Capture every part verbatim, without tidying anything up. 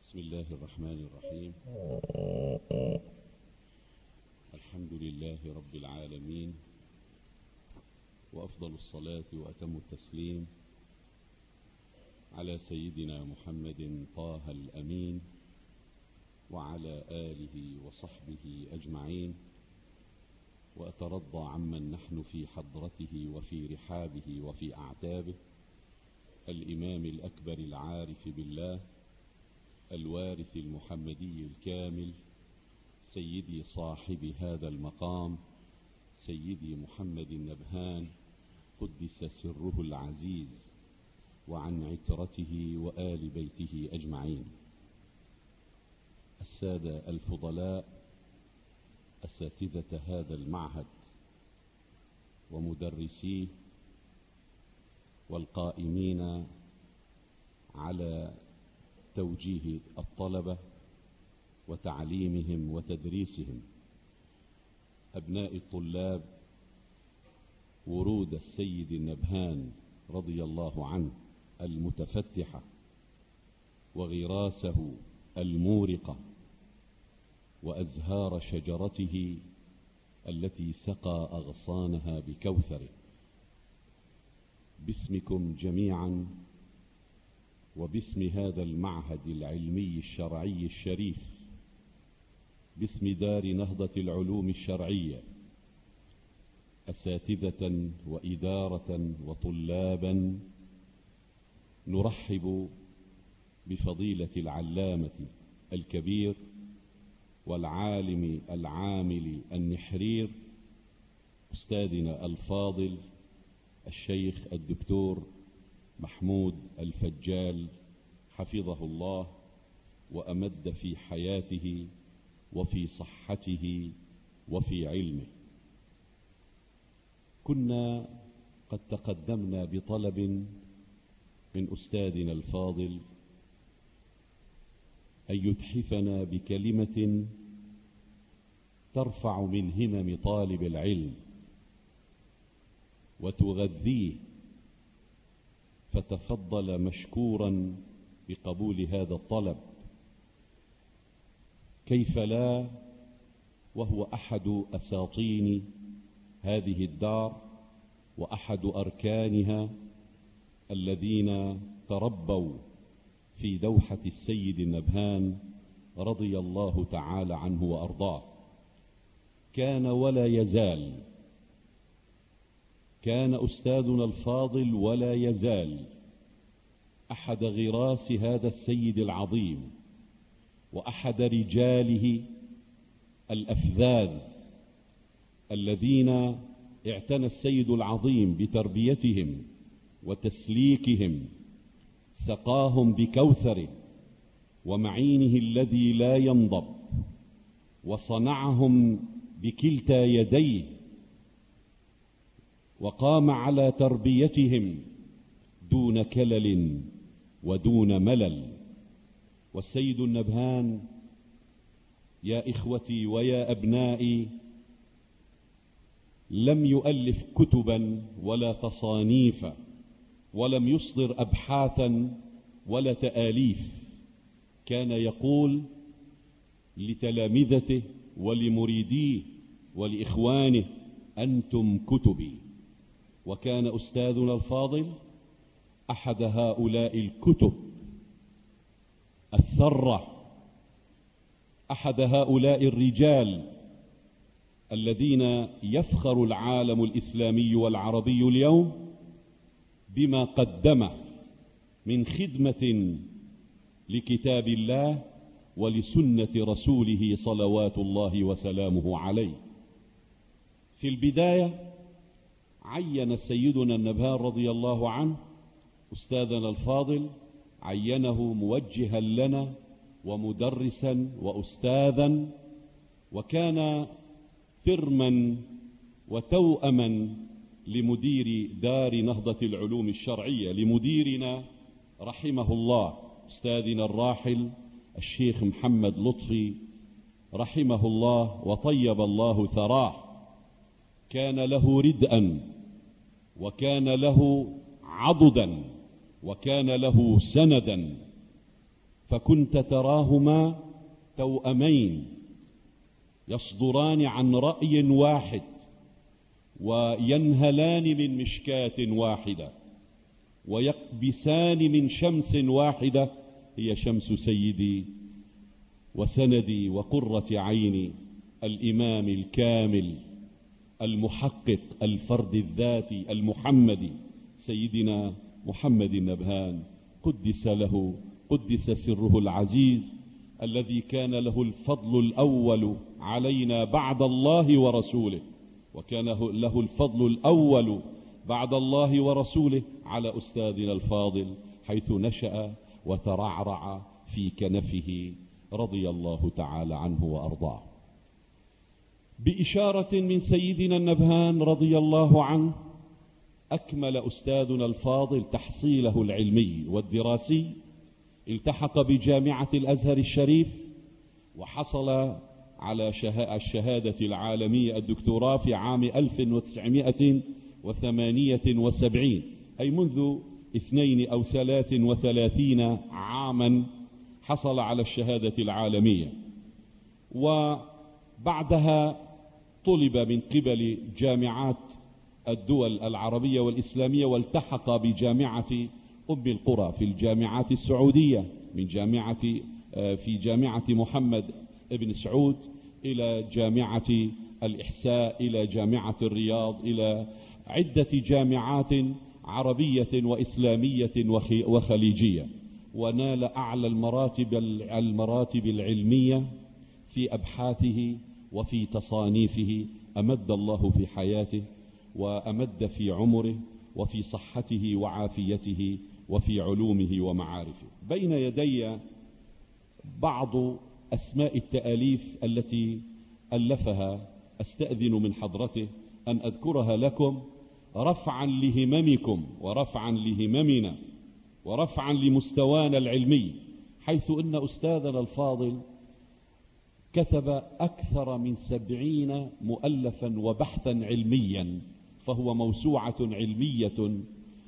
بسم الله الرحمن الرحيم. الحمد لله رب العالمين، وأفضل الصلاة وأتم التسليم على سيدنا محمد طه الأمين وعلى آله وصحبه أجمعين، وأترضى عمن نحن في حضرته وفي رحابه وفي أعتابه، الإمام الأكبر العارف بالله الوارث المحمدي الكامل، سيدي صاحب هذا المقام، سيدي محمد النبهان قدس سره العزيز، وعن عترته وآل بيته أجمعين. السادة الفضلاء، أساتذة هذا المعهد ومدرسيه والقائمين على توجيه الطلبة وتعليمهم وتدريسهم، أبناء الطلاب، ورود السيد النبهان رضي الله عنه المتفتحة وغراسه المورقة وأزهار شجرته التي سقى أغصانها بكوثره، باسمكم جميعا وباسم هذا المعهد العلمي الشرعي الشريف، باسم دار نهضة العلوم الشرعية، أساتذة وإدارة وطلابا، نرحب بفضيلة العلامة الكبير والعالم العامل النحرير أستاذنا الفاضل الشيخ الدكتور محمود الفجال، حفظه الله وأمد في حياته وفي صحته وفي علمه. كنا قد تقدمنا بطلب من أستاذنا الفاضل أن يتحفنا بكلمة ترفع من همم طالب العلم وتغذيه، فتفضل مشكورا بقبول هذا الطلب. كيف لا، وهو أحد أساطين هذه الدار وأحد أركانها الذين تربوا في دوحة السيد النبهان رضي الله تعالى عنه وأرضاه. كان ولا يزال، كان أستاذنا الفاضل ولا يزال أحد غراس هذا السيد العظيم وأحد رجاله الأفذاذ الذين اعتنى السيد العظيم بتربيتهم وتسليكهم، سقاهم بكوثره ومعينه الذي لا ينضب، وصنعهم بكلتا يديه، وقام على تربيتهم دون كلل ودون ملل. والسيد النبهان يا إخوتي ويا أبنائي لم يؤلف كتبا ولا تصانيف، ولم يصدر أبحاثا ولا تآليف. كان يقول لتلامذته ولمريديه ولإخوانه: أنتم كتبي. وكان أستاذنا الفاضل أحد هؤلاء الكتب الثرة، أحد هؤلاء الرجال الذين يفخر العالم الإسلامي والعربي اليوم بما قدمه من خدمة لكتاب الله ولسنة رسوله صلوات الله وسلامه عليه. في البداية عين سيدنا النبهان رضي الله عنه أستاذنا الفاضل، عينه موجها لنا ومدرسا وأستاذا، وكان ترما وتوأما لمدير دار نهضة العلوم الشرعية، لمديرنا رحمه الله أستاذنا الراحل الشيخ محمد لطفي رحمه الله وطيب الله ثراه. كان له ردءا وكان له عضدا وكان له سندا، فكنت تراهما توأمين يصدران عن رأي واحد وينهلان من مشكاة واحدة ويقبسان من شمس واحدة، هي شمس سيدي وسندي وقرة عيني الإمام الكامل المحقق الفرد الذاتي المحمدي سيدنا محمد النبهان قدس له قدس سره العزيز، الذي كان له الفضل الأول علينا بعد الله ورسوله، وكان له الفضل الأول بعد الله ورسوله على أستاذنا الفاضل حيث نشأ وترعرع في كنفه رضي الله تعالى عنه وأرضاه. بإشارة من سيدنا النبهان رضي الله عنه أكمل أستاذنا الفاضل تحصيله العلمي والدراسي، التحق بجامعة الأزهر الشريف وحصل على الشهادة العالمية الدكتوراه في عام ألف وتسعمائة وثمانية وسبعين، أي منذ اثنين أو ثلاث وثلاثين عاما حصل على الشهادة العالمية. وبعدها طلب من قبل جامعات الدول العربية والإسلامية والتحق بجامعة أم القرى في الجامعات السعودية، من جامعة في جامعة محمد بن سعود إلى جامعة الإحساء إلى جامعة الرياض إلى عدة جامعات عربية وإسلامية وخليجية، ونال أعلى المراتب المراتب العلمية في أبحاثه وفي تصانيفه. أمد الله في حياته وأمد في عمره وفي صحته وعافيته وفي علومه ومعارفه. بين يدي بعض أسماء التأليف التي ألفها، أستأذن من حضرته أن أذكرها لكم رفعا لهممكم ورفعا لهممنا ورفعا لمستوانا العلمي، حيث أن أستاذنا الفاضل كتب أكثر من سبعين مؤلفا وبحثا علميا، فهو موسوعة علمية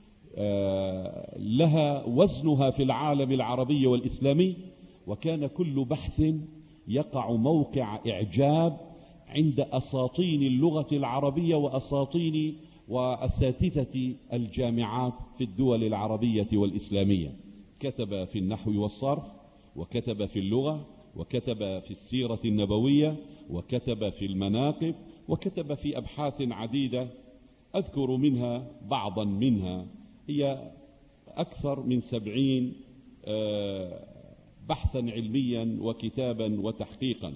لها وزنها في العالم العربي والإسلامي، وكان كل بحث يقع موقع إعجاب عند أساطين اللغة العربية وأساطين وأساتذة الجامعات في الدول العربية والإسلامية. كتب في النحو والصرف، وكتب في اللغة، وكتب في السيرة النبوية، وكتب في المناقب، وكتب في أبحاث عديدة أذكر منها بعضا منها، هي أكثر من سبعين بحثا علميا وكتابا وتحقيقا.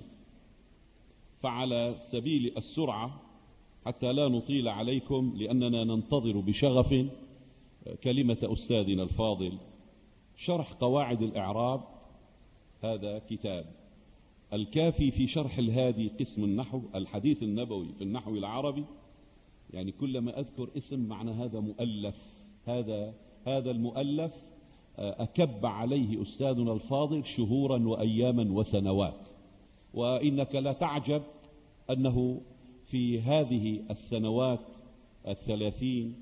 فعلى سبيل السرعة حتى لا نطيل عليكم لأننا ننتظر بشغف كلمة أستاذنا الفاضل، شرح قواعد الإعراب، هذا كتاب. الكافي في شرح الهادي قسم النحو، الحديث النبوي في النحو العربي، يعني كلما أذكر اسم معنى هذا مؤلف، هذا هذا المؤلف أكب عليه أستاذنا الفاضل شهورا وأياما وسنوات، وإنك لا تعجب أنه في هذه السنوات الثلاثين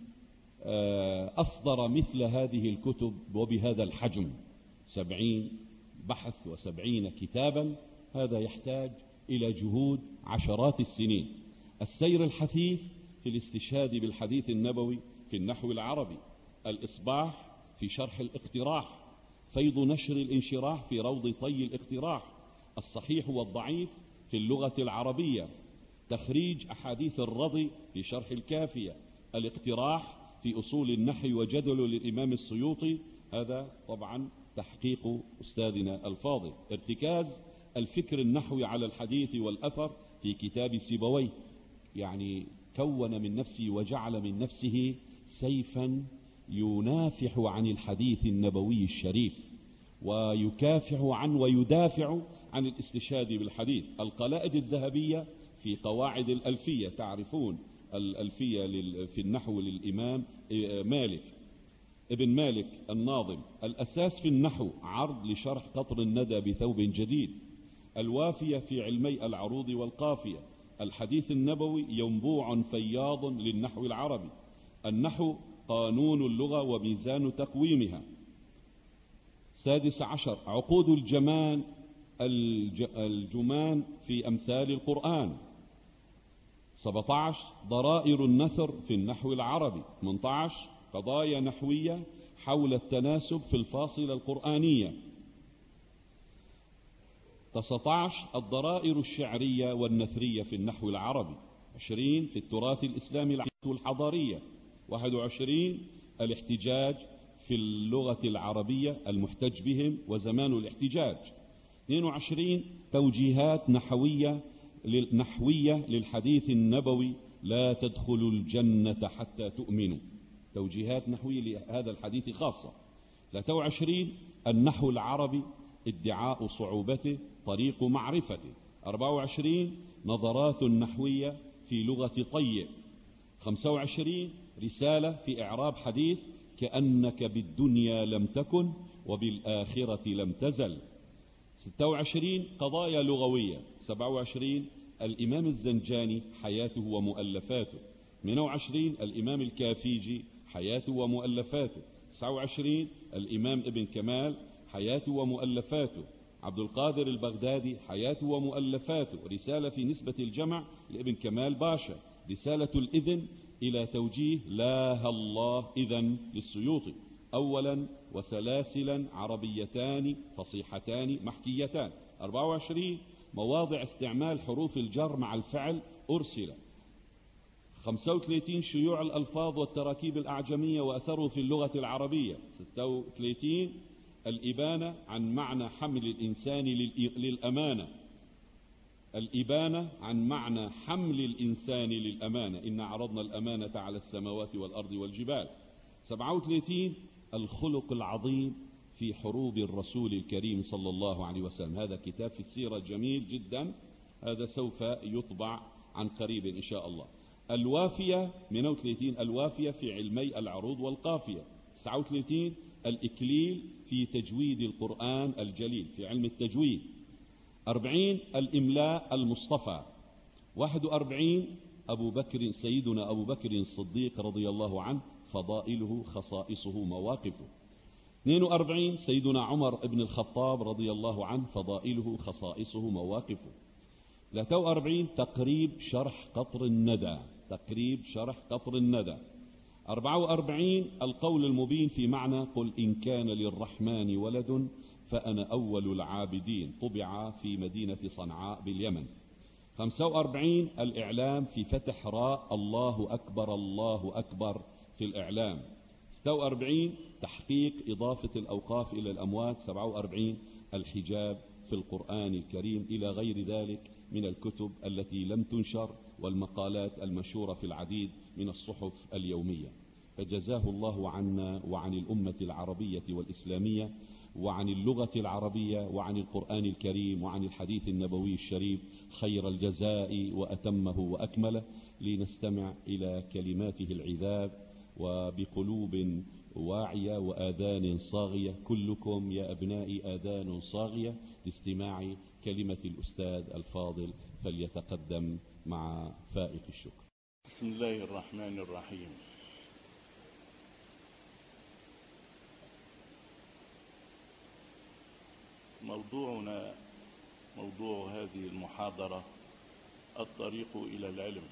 أصدر مثل هذه الكتب وبهذا الحجم، سبعين بحث وسبعين كتابا. هذا يحتاج إلى جهود عشرات السنين. السير الحثيث في الاستشهاد بالحديث النبوي في النحو العربي، الإصباح في شرح الاقتراح، فيض نشر الانشراح في روض طي الاقتراح، الصحيح والضعيف في اللغة العربية، تخريج أحاديث الرضي في شرح الكافية، الاقتراح في أصول النحو وجدل للإمام السيوطي، هذا طبعا تحقيق أستاذنا الفاضل، ارتكاز الفكر النحوي على الحديث والأثر في كتاب سيبويه، يعني كون من نفسه وجعل من نفسه سيفا ينافح عن الحديث النبوي الشريف ويكافح عن ويدافع عن الاستشهاد بالحديث. القلائد الذهبية في قواعد الألفية، تعرفون الألفية في النحو للإمام مالك ابن مالك الناظم. الأساس في النحو، عرض لشرح قطر الندى بثوب جديد. الوافية في علمي العروض والقافية. الحديث النبوي ينبوع فياض للنحو العربي. النحو قانون اللغة وميزان تقويمها. سادس عشر عقود الجمان الجمان في أمثال القرآن. سبعة عشر ضرائر النثر في النحو العربي. ثمانية عشر قضايا نحوية حول التناسب في الفاصلة القرآنية. تسعة عشر الضرائر الشعرية والنثرية في النحو العربي. عشرين في التراث الإسلامي والحضارية. واحد وعشرين الاحتجاج في اللغة العربية المحتج بهم وزمان الاحتجاج. اثنين وعشرين توجيهات نحوية نحوية للحديث النبوي لا تدخلوا الجنة حتى تؤمنوا، توجيهات نحوية لهذا الحديث خاصة. ثلاثة وعشرين النحو العربي ادعاء صعوبته طريق معرفته. أربعة وعشرين نظرات نحوية في لغة طيب. خمسة وعشرين رسالة في إعراب حديث كأنك بالدنيا لم تكن وبالآخرة لم تزل. ستة وعشرين قضايا لغوية. سبعة وعشرين الإمام الزنجاني حياته ومؤلفاته. ثمانية وعشرين الإمام الكافيجي حياته ومؤلفاته. تسعة وعشرين الإمام ابن كمال حياته ومؤلفاته. عبد القادر البغدادي حياته ومؤلفاته. رسالة في نسبة الجمع لابن كمال باشا. رسالة الإذن إلى توجيه لا الله إذن للسيوطي. أولا وسلاسلا عربيتان فصيحتان محكيتان. أربعة وعشرين مواضع استعمال حروف الجر مع الفعل أرسل. خمسة وثلاثين شيوع الألفاظ والتراكيب الأعجمية وأثره في اللغة العربية. ستة وثلاثين الإبانة عن معنى حمل الإنسان للأمانة. الإبانة عن معنى حمل الإنسان للأمانة. إن عرضنا الأمانة على السماوات والأرض والجبال. سبعة وثلاثين الخلق العظيم في حروب الرسول الكريم صلى الله عليه وسلم. هذا كتاب في السيرة جميل جدا، هذا سوف يطبع عن قريب إن شاء الله. الوافية ثمانية وثلاثين الوافية في علمي العروض والقافية. تسعة وثلاثين الإكليل في تجويد القرآن الجليل في علم التجويد. أربعين الإملاء المصطفى. واحد وأربعين أبو بكر سيدنا أبو بكر الصديق رضي الله عنه فضائله خصائصه مواقفه. اثنين وأربعين سيدنا عمر بن الخطاب رضي الله عنه فضائله خصائصه مواقفه. ثلاثة وأربعين تقريب شرح قطر الندى. تقريب شرح قطر الندى. أربعة وأربعين القول المبين في معنى قل إن كان للرحمن ولد فأنا أول العابدين. طبع في مدينة صنعاء باليمن. خمسة وأربعين الإعلام في فتح راء الله أكبر الله أكبر في الإعلام. ستة وأربعين تحقيق إضافة الأوقاف إلى الأموات. سبعة وأربعين الحجاب في القرآن الكريم إلى غير ذلك من الكتب التي لم تنشر والمقالات المشهورة في العديد من الصحف اليومية. فجزاه الله عنا وعن الأمة العربية والإسلامية وعن اللغة العربية وعن القرآن الكريم وعن الحديث النبوي الشريف خير الجزاء وأتمه وأكمله. لنستمع إلى كلماته العذاب وبقلوب واعية وآذان صاغية. كلكم يا أبنائي آذان صاغية لاستماع كلمة الأستاذ الفاضل، فليتقدم مع فائق الشكر. بسم الله الرحمن الرحيم. موضوعنا موضوع هذه المحاضرة الطريق إلى العلم.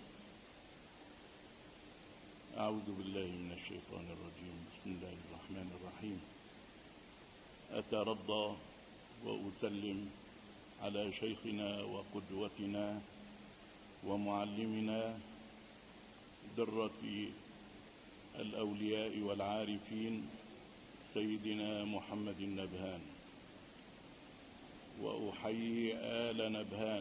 أعوذ بالله من الشيطان الرجيم. بسم الله الرحمن الرحيم. أترضى وأسلم على شيخنا وقدوتنا ومعلمنا درة الأولياء والعارفين سيدنا محمد النبهان، وأحيي آل نبهان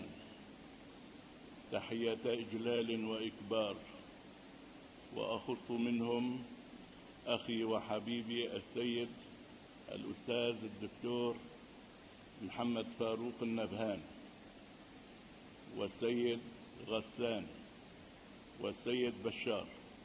تحية إجلال وإكبار، وأخص منهم أخي وحبيبي السيد الأستاذ الدكتور محمد فاروق النبهان، والسيد غسان، والسيد بشار.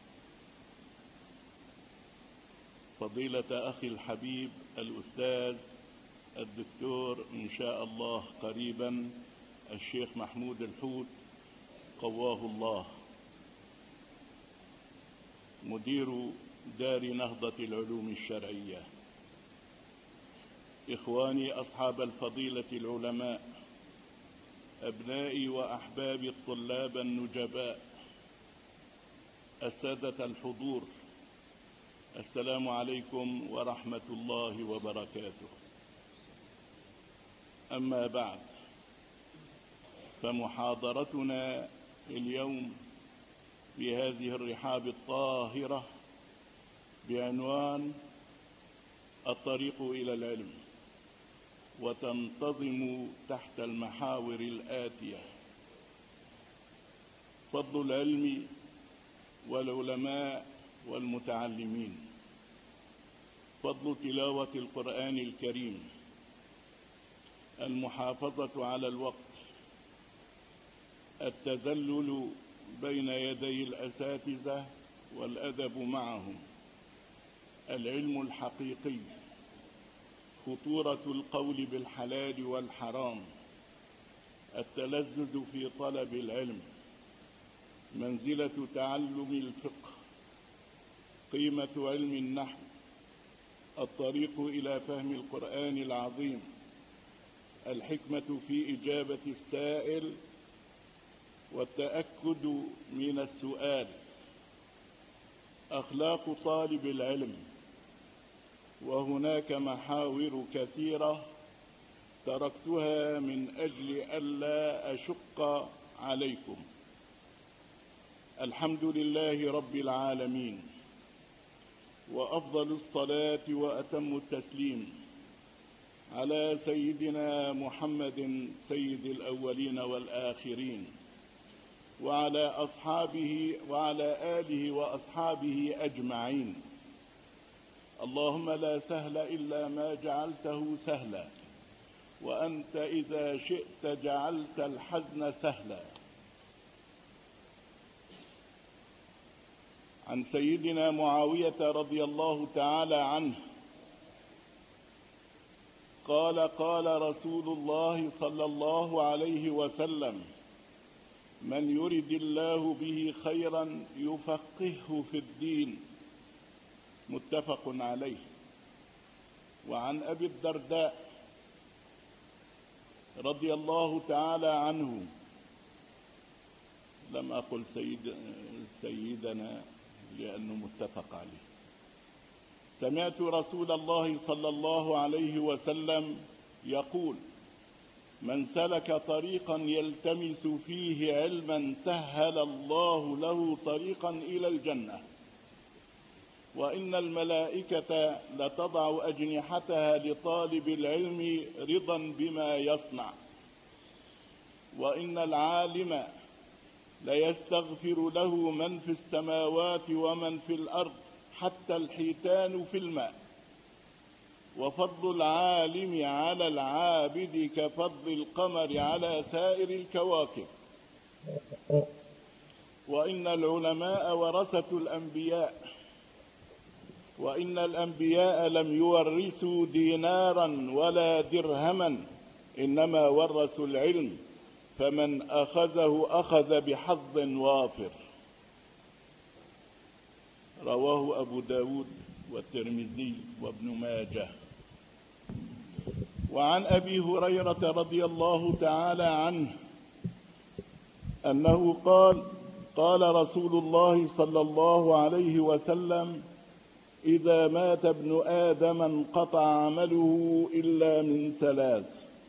فضيلة أخي الحبيب الأستاذ الدكتور إن شاء الله قريبا الشيخ محمود الحوت قواه الله، مدير دار نهضة العلوم الشرعية. إخواني أصحاب الفضيلة العلماء، أبنائي وأحبابي الطلاب النجباء، السادة الحضور، السلام عليكم ورحمة الله وبركاته. أما بعد، فمحاضرتنا اليوم في هذه الرحاب الطاهرة بعنوان الطريق إلى العلم، وتنتظم تحت المحاور الآتية: فضل العلم والعلماء والمتعلمين، فضل تلاوة القرآن الكريم، المحافظة على الوقت، التذلل بين يدي الأساتذة والأدب معهم، العلم الحقيقي، خطورة القول بالحلال والحرام، التلذذ في طلب العلم، منزلة تعلم الفقه، قيمة علم النحو، الطريق إلى فهم القرآن العظيم، الحكمة في إجابة السائل والتأكد من السؤال، أخلاق طالب العلم. وهناك محاور كثيرة تركتها من أجل ألا أشق عليكم. الحمد لله رب العالمين، وأفضل الصلاة وأتم التسليم على سيدنا محمد سيد الأولين والآخرين، وعلى أصحابه وعلى آله وأصحابه أجمعين. اللهم لا سهل إلا ما جعلته سهلا، وأنت إذا شئت جعلت الحزن سهلا. عن سيدنا معاوية رضي الله تعالى عنه قال: قال رسول الله صلى الله عليه وسلم: من يرد الله به خيرا يفقهه في الدين، متفق عليه. وعن أبي الدرداء رضي الله تعالى عنه، لم أقل سيد سيدنا لأنه متفق عليه، سمعت رسول الله صلى الله عليه وسلم يقول: من سلك طريقا يلتمس فيه علما سهل الله له طريقا إلى الجنة، وإن الملائكة لتضع أجنحتها لطالب العلم رضا بما يصنع، وإن العالم ليستغفر له من في السماوات ومن في الأرض حتى الحيتان في الماء، وفضل العالم على العابد كفضل القمر على سائر الكواكب، وإن العلماء ورثة الأنبياء، وإن الأنبياء لم يورثوا دينارا ولا درهما، إنما ورثوا العلم، فمن أخذه أخذ بحظ وافر. رواه أبو داود والترمذي وابن ماجه. وعن أبي هريرة رضي الله تعالى عنه أنه قال: قال رسول الله صلى الله عليه وسلم: إذا مات ابن آدم انقطع عمله إلا من ثلاث: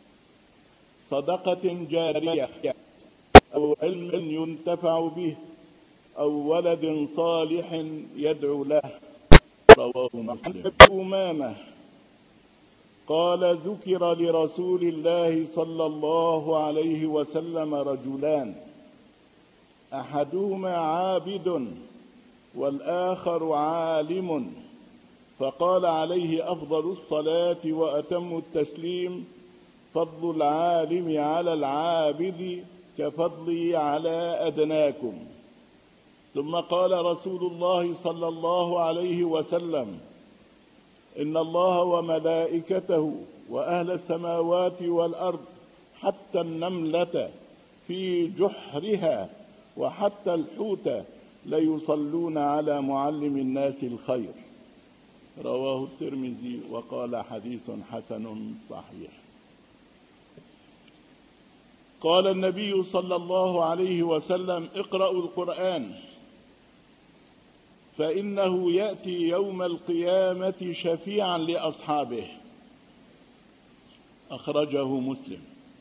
صدقة جارية، أو علم ينتفع به، أو ولد صالح يدعو له. رواه مسلم. عن أبي أمامة قال: ذكر لرسول الله صلى الله عليه وسلم رجلان، أحدهما عابد والآخر عالم، فقال عليه أفضل الصلاة وأتم التسليم: فضل العالم على العابد كفضلي على أدناكم. ثم قال رسول الله صلى الله عليه وسلم: إن الله وملائكته وأهل السماوات والأرض حتى النملة في جحرها وحتى الحوت ليصلون على معلم الناس الخير. رواه الترمذي وقال حديث حسن صحيح. قال النبي صلى الله عليه وسلم: اقرأوا القرآن فإنه يأتي يوم القيامة شفيعا لأصحابه. أخرجه مسلم.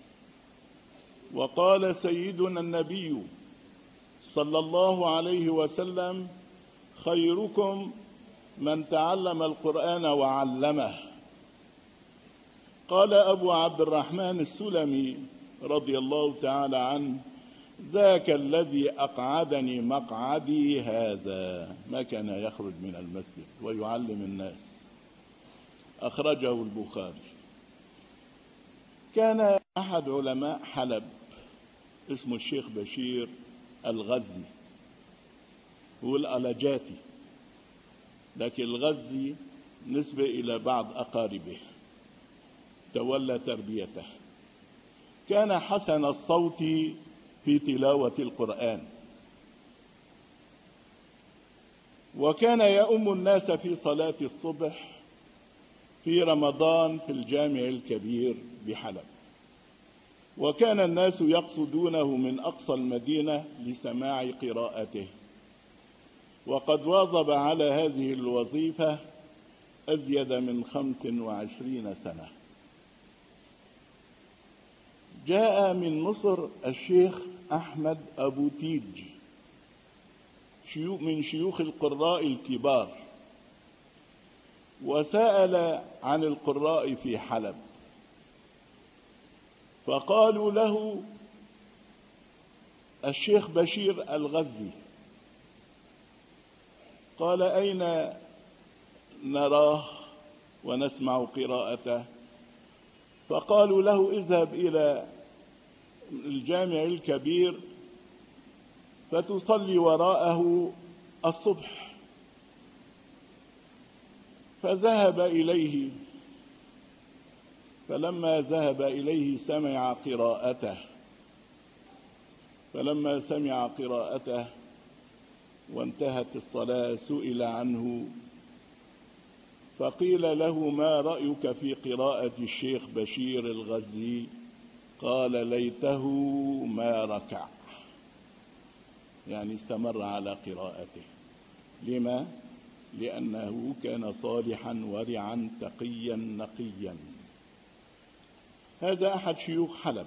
وقال سيدنا النبي صلى الله عليه وسلم: خيركم من تعلم القرآن وعلمه. قال أبو عبد الرحمن السلمي رضي الله تعالى عنه: ذاك الذي أقعدني مقعدي هذا. ما كان يخرج من المسجد ويعلم الناس. أخرجه البخاري. كان أحد علماء حلب اسمه الشيخ بشير الغزي، هو الألجاتي، لكن الغزي نسبة إلى بعض أقاربه، تولى تربيته. كان حسن الصوت في تلاوة القرآن، وكان يؤم الناس في صلاة الصبح في رمضان في الجامع الكبير بحلب، وكان الناس يقصدونه من أقصى المدينة لسماع قراءته، وقد واظب على هذه الوظيفة أزيد من خمس وعشرين سنة. جاء من مصر الشيخ أحمد أبو تيج من شيوخ القراء الكبار، وسأل عن القراء في حلب، فقالوا له الشيخ بشير الغزي. قال: أين نراه ونسمع قراءته؟ فقالوا له: اذهب إلى الجامع الكبير فتصلي وراءه الصبح. فذهب إليه، فلما ذهب إليه سمع قراءته فلما سمع قراءته وانتهت الصلاة سئل عنه، فقيل له: ما رأيك في قراءة الشيخ بشير الغزي؟ قال: ليته ما ركع، يعني استمر على قراءته. لما؟ لأنه كان صالحا ورعا تقيا نقيا. هذا أحد شيوخ حلب.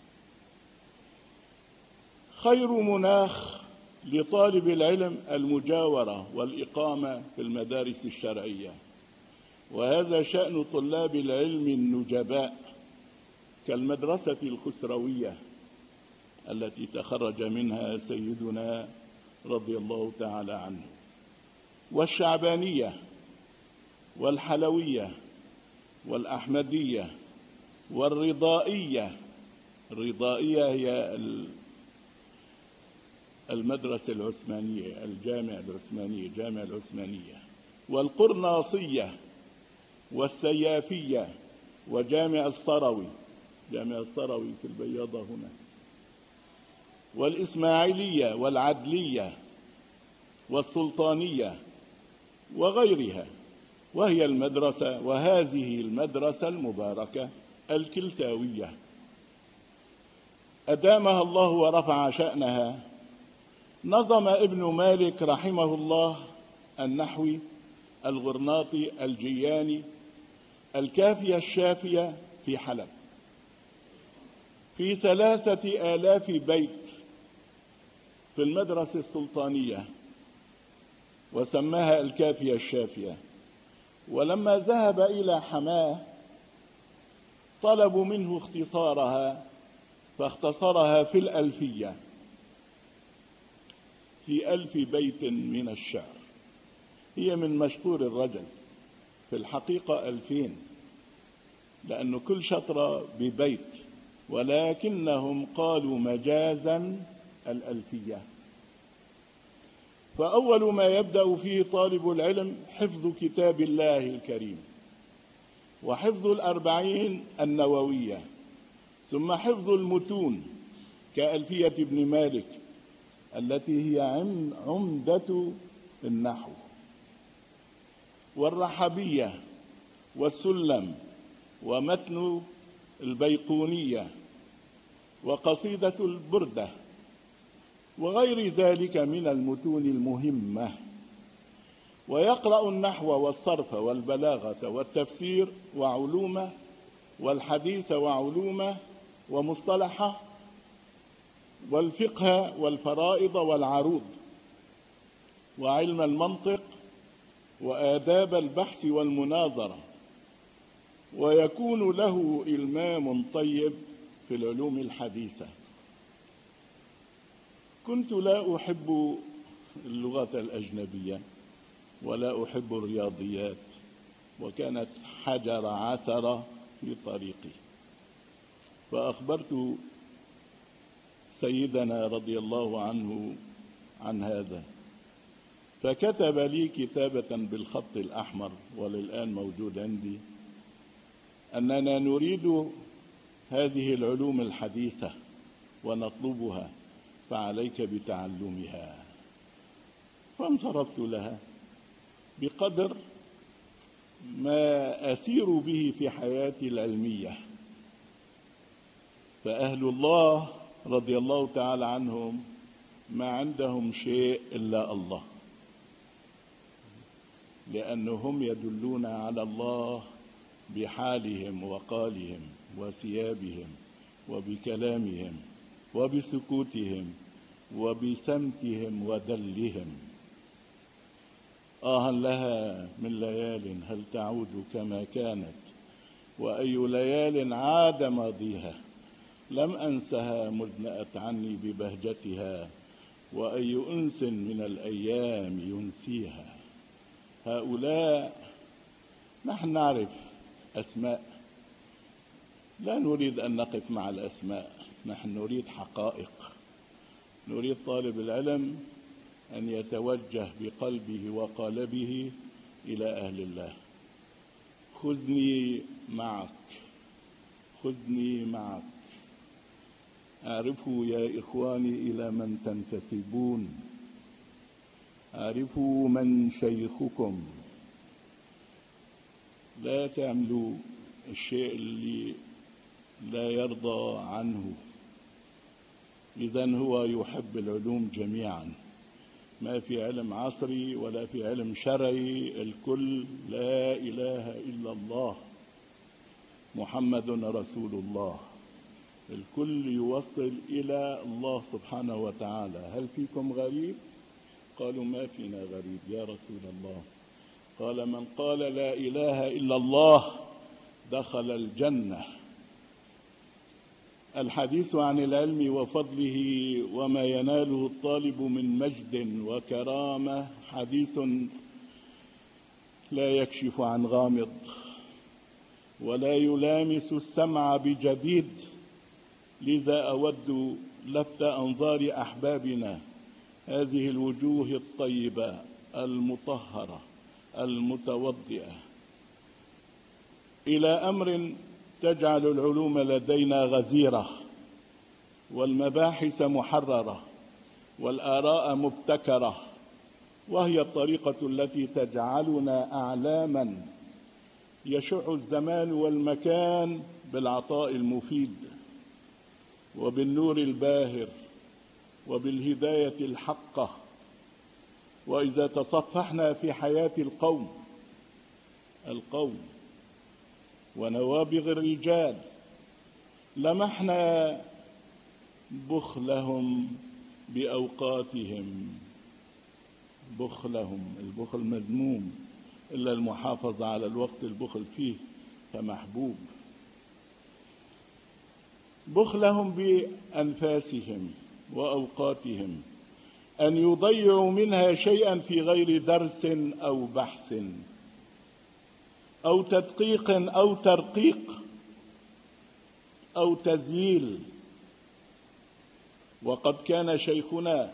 خير مناخ لطالب العلم المجاورة والإقامة في المدارس الشرعية، وهذا شأن طلاب العلم النجباء كالمدرسة الخسروية التي تخرج منها سيدنا رضي الله تعالى عنه، والشعبانية والحلوية والأحمدية والرضائية. الرضائية هي المدرسة العثمانية، الجامع العثماني، الجامع العثمانية، والقرناصية والسيافية وجامع الصروي، جامع الصروي في البياضة هنا، والإسماعيلية والعدلية والسلطانية وغيرها. وهي المدرسة وهذه المدرسة المباركة الكلتاوية أدامها الله ورفع شأنها. نظم ابن مالك رحمه الله النحوي الغرناطي الجياني الكافية الشافية في حلب في ثلاثة آلاف بيت في المدرسة السلطانية، وسماها الكافية الشافية. ولما ذهب إلى حماه طلبوا منه اختصارها، فاختصرها في الألفية في ألف بيت من الشعر. هي من مشهور الرجل، في الحقيقة ألفين، لأن كل شطرة ببيت، ولكنهم قالوا مجازا الألفية. فأول ما يبدأ فيه طالب العلم حفظ كتاب الله الكريم، وحفظ الأربعين النووية، ثم حفظ المتون كألفية ابن مالك التي هي عمدة النحو. والرحبية والسلم ومتن البيقونية وقصيدة البردة وغير ذلك من المتون المهمة، ويقرأ النحو والصرف والبلاغة والتفسير وعلومه والحديث وعلومه ومصطلحه والفقه والفرائض والعروض وعلم المنطق وآداب البحث والمناظرة، ويكون له إلمام طيب في العلوم الحديثة. كنت لا أحب اللغة الأجنبية ولا أحب الرياضيات، وكانت حجر عثرة في طريقي، فأخبرت سيدنا رضي الله عنه عن هذا، فكتب لي كتابة بالخط الأحمر وللآن موجود عندي أننا نريد هذه العلوم الحديثة ونطلبها، فعليك بتعلمها. فانصرفت لها بقدر ما أسير به في حياتي العلمية. فأهل الله رضي الله تعالى عنهم ما عندهم شيء إلا الله، لأنهم يدلون على الله بحالهم وقالهم وثيابهم وبكلامهم وبسكوتهم وبسمتهم ودلهم. آه لها من ليال هل تعود كما كانت، وأي ليال عاد ماضيها، لم أنسها مذ نأت عني ببهجتها، وأي أنس من الأيام ينسيها. هؤلاء نحن نعرف أسماء، لا نريد أن نقف مع الأسماء، نحن نريد حقائق. نريد طالب العلم أن يتوجه بقلبه وقالبه إلى أهل الله. خذني معك، خذني معك. أعرفوا يا إخواني إلى من تنتسبون، أعرفوا من شيخكم. لا تعملوا الشيء اللي لا يرضى عنه. إذن هو يحب العلوم جميعا، ما في علم عصري ولا في علم شرعي، الكل لا إله إلا الله محمد رسول الله، الكل يوصل إلى الله سبحانه وتعالى. هل فيكم غريب؟ قالوا ما فينا غريب يا رسول الله. قال من قال لا إله إلا الله دخل الجنة. الحديث عن العلم وفضله وما يناله الطالب من مجد وكرامة حديث لا يكشف عن غامض ولا يلامس السمع بجديد. لذا أود لفت أنظار أحبابنا هذه الوجوه الطيبة المطهرة المتوضئة إلى أمر تجعل العلوم لدينا غزيرة، والمباحث محررة، والآراء مبتكرة، وهي الطريقة التي تجعلنا أعلاما يشع الزمان والمكان بالعطاء المفيد وبالنور الباهر وبالهداية الحقة. وإذا تصفحنا في حياة القوم القوم ونوابغ الرجال لمحنا بخلهم بأوقاتهم، بخلهم، البخل مذموم، إلا المحافظة على الوقت البخل فيه فمحبوب. بخلهم بأنفاسهم وأوقاتهم، أن يضيعوا منها شيئا في غير درس أو بحث أو تدقيق أو ترقيق أو تذييل. وقد كان شيخنا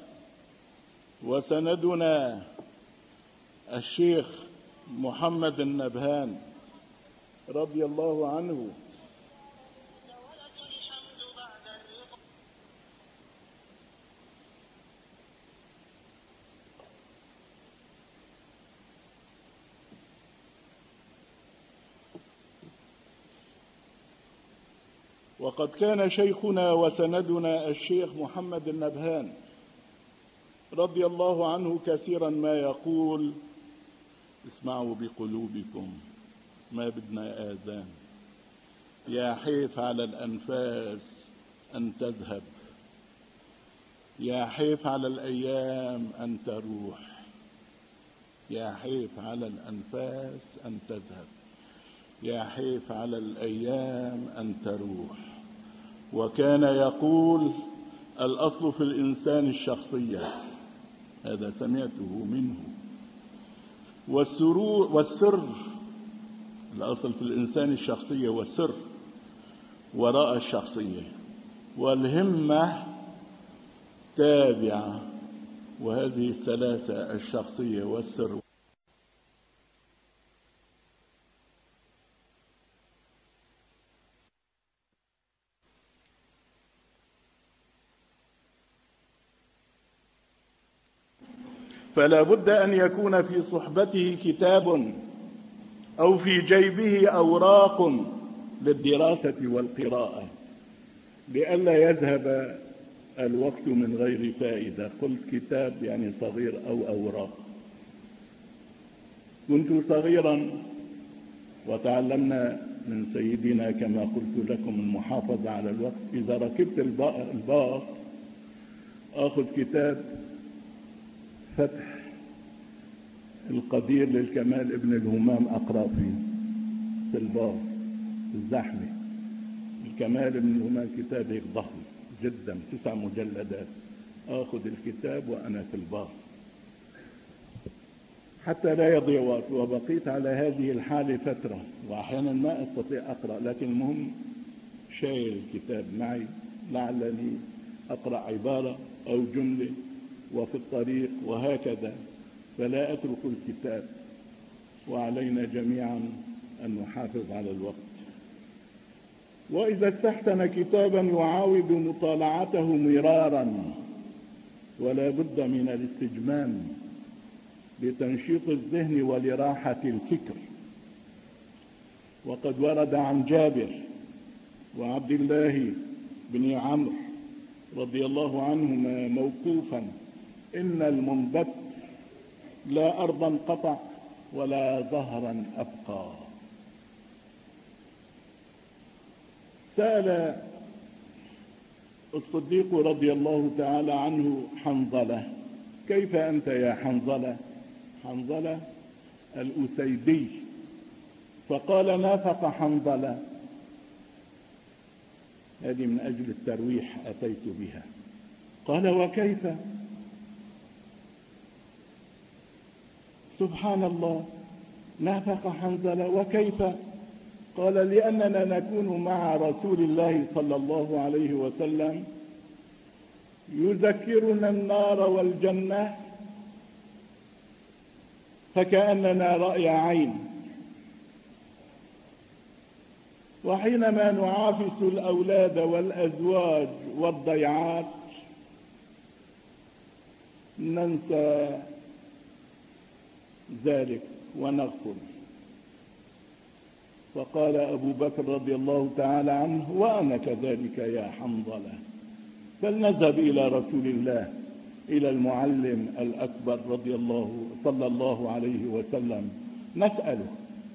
وسندنا الشيخ محمد النبهان رضي الله عنه وقد كان شيخنا وسندنا الشيخ محمد النبهان رضي الله عنه كثيرا ما يقول: اسمعوا بقلوبكم، ما بدنا آذان، يا حيف على الأنفاس أن تذهب، يا حيف على الأيام أن تروح، يا حيف على الأنفاس أن تذهب، يا حيف على الأيام أن تروح. وكان يقول: الأصل في الإنسان الشخصية، هذا سمعته منه، والسرور والسر، الأصل في الإنسان الشخصية والسر وراء الشخصية، والهمة تابعة، وهذه الثلاثة الشخصية والسر. فلا بد أن يكون في صحبته كتاب أو في جيبه أوراق للدراسة والقراءة، لئلا يذهب الوقت من غير فائدة. قلت كتاب يعني صغير أو أوراق. كنت صغيرا وتعلمنا من سيدنا كما قلت لكم المحافظة على الوقت. إذا ركبت الباص أخذ كتاب فتح القدير للكمال ابن الهمام أقرأ فيه في الباص في الزحمة. الكمال ابن الهمام كتاب ضخم جدا، تسع مجلدات، آخذ الكتاب وأنا في الباص حتى لا يضيع وقت. وبقيت على هذه الحالة فترة، وأحيانا ما أستطيع أقرأ، لكن المهم شايل الكتاب معي لعلني أقرأ عبارة أو جملة وفي الطريق، وهكذا، فلا أترك الكتاب. وعلينا جميعا أن نحافظ على الوقت. وإذا استحسن كتابا يعاود مطالعته مرارا، ولا بد من الاستجمام لتنشيط الذهن ولراحة الفكر. وقد ورد عن جابر وعبد الله بن عمرو رضي الله عنهما موقوفا: إن المنبت لا أرضا قطع ولا ظهرا أبقى. سأل الصديق رضي الله تعالى عنه حنظلة: كيف أنت يا حنظلة؟ حنظلة الأسيدي. فقال: نافق حنظلة. هذه من أجل الترويح أتيت بها. قال: وكيف؟ سبحان الله، نافق حنظلة وكيف؟ قال: لأننا نكون مع رسول الله صلى الله عليه وسلم يذكرنا النار والجنة فكأننا رأي عين، وحينما نعافس الأولاد والأزواج والضيعات ننسى ذلك ونغفل. فقال أبو بكر رضي الله تعالى عنه: وأنا كذلك يا حنظلة. فلنذهب إلى رسول الله، إلى المعلم الأكبر رضي الله صلى الله عليه وسلم نسأله.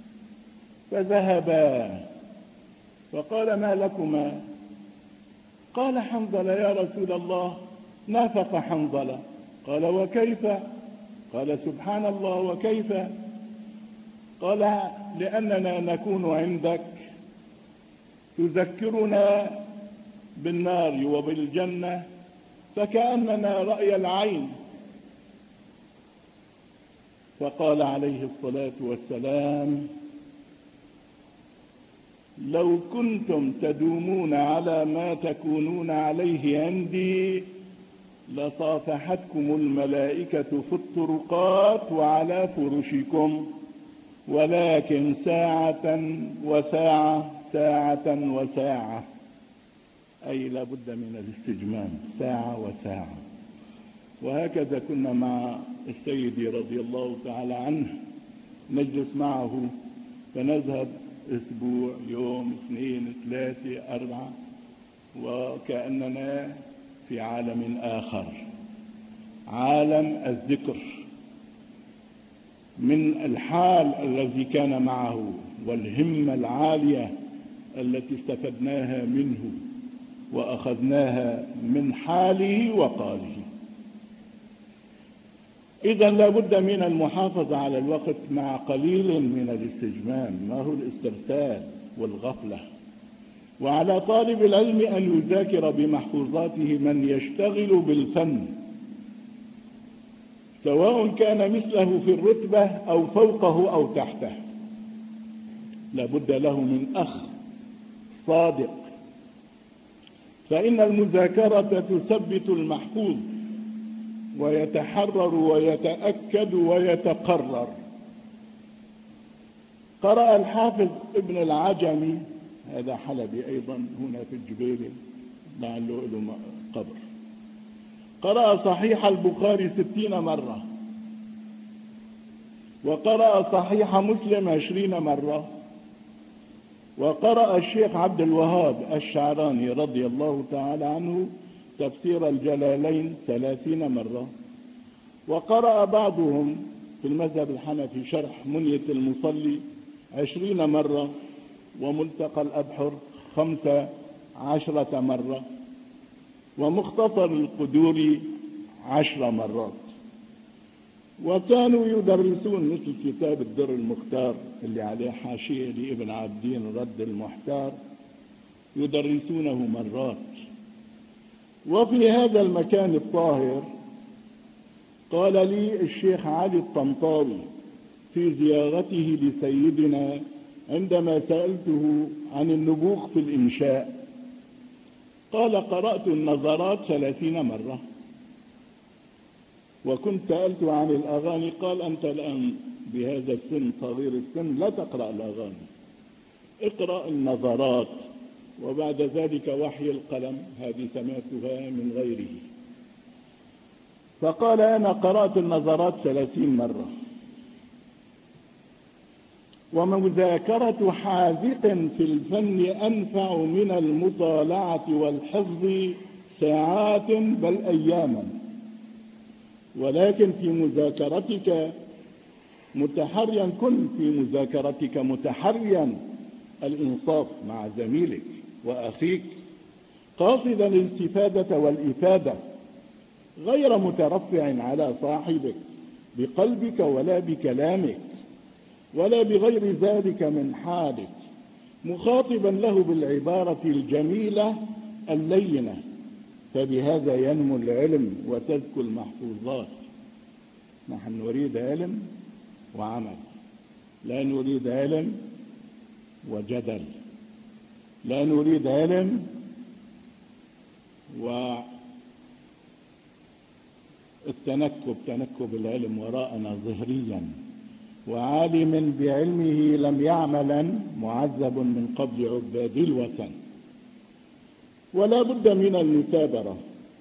فذهبا فقال: ما لكما؟ قال حنظلة: يا رسول الله، نافق حنظلة. قال: وكيف؟ قال: سبحان الله، وكيف؟ قال: لأننا نكون عندك تذكرنا بالنار وبالجنة فكأننا رأي العين. فقال عليه الصلاة والسلام: لو كنتم تدومون على ما تكونون عليه عندي لصافحتكم الملائكة في الطرقات وعلى فرشكم، ولكن ساعة وساعة ساعة وساعة، أي لا بد من الاستجمام، ساعة وساعة. وهكذا كنا مع السيد رضي الله تعالى عنه نجلس معه، فنذهب أسبوع، يوم، اثنين، ثلاثة، أربعة، وكأننا في عالم آخر، عالم الذكر، من الحال الذي كان معه والهمة العالية التي استفدناها منه وأخذناها من حاله وقاله. إذا لابد من المحافظة على الوقت مع قليل من الاستجمام، ما هو الاسترسال والغفلة. وعلى طالب العلم أن يذاكر بمحفوظاته من يشتغل بالفن، سواء كان مثله في الرتبة أو فوقه أو تحته. لابد له من أخ صادق، فإن المذاكرة تثبت المحفوظ ويتحرر ويتأكد ويتقرر. قرأ الحافظ ابن العجمي، هذا حلبي أيضا هنا في الجبيل لعله له قبر، قرأ صحيح البخاري ستين مرة، وقرأ صحيح مسلم عشرين مرة، وقرأ الشيخ عبد الوهاب الشعراني رضي الله تعالى عنه تفسير الجلالين ثلاثين مرة، وقرأ بعضهم في المذهب الحنفي شرح منية المصلي عشرين مرة، وملتقى الأبحر خمس عشرة مرة، ومختصر القدوري عشر مرات. وكانوا يدرسون مثل كتاب الدر المختار اللي عليه حاشية لابن عابدين رد المحتار، يدرسونه مرات. وفي هذا المكان الطاهر قال لي الشيخ علي الطنطاوي في زيارته لسيدنا عندما سألته عن النبوغ في الإنشاء، قال قرأت النظرات ثلاثين مرة. وكنت سألت عن الأغاني، قال أنت الآن بهذا السن صغير السن لا تقرأ الأغاني، اقرأ النظرات، وبعد ذلك وحي القلم هذه سمعتها من غيره. فقال أنا قرأت النظرات ثلاثين مرة. ومذاكرة حاذق في الفن أنفع من المطالعة والحفظ ساعات بل أياما. ولكن في مذاكرتك متحريا، كن في مذاكرتك متحريا الإنصاف مع زميلك وأخيك، قاصدا الاستفادة والإفادة، غير مترفع على صاحبك بقلبك ولا بكلامك ولا بغير ذلك من حالك، مخاطبا له بالعبارة الجميلة اللينة، فبهذا ينمو العلم وتزكو المحفوظات. نحن نريد علم وعمل، لا نريد علم وجدل، لا نريد علم والتنكب تنكب العلم وراءنا ظهريا، وعالم بعلمه لم يعملا معذب من قبل عباد الوثن. ولا بد من المثابرة.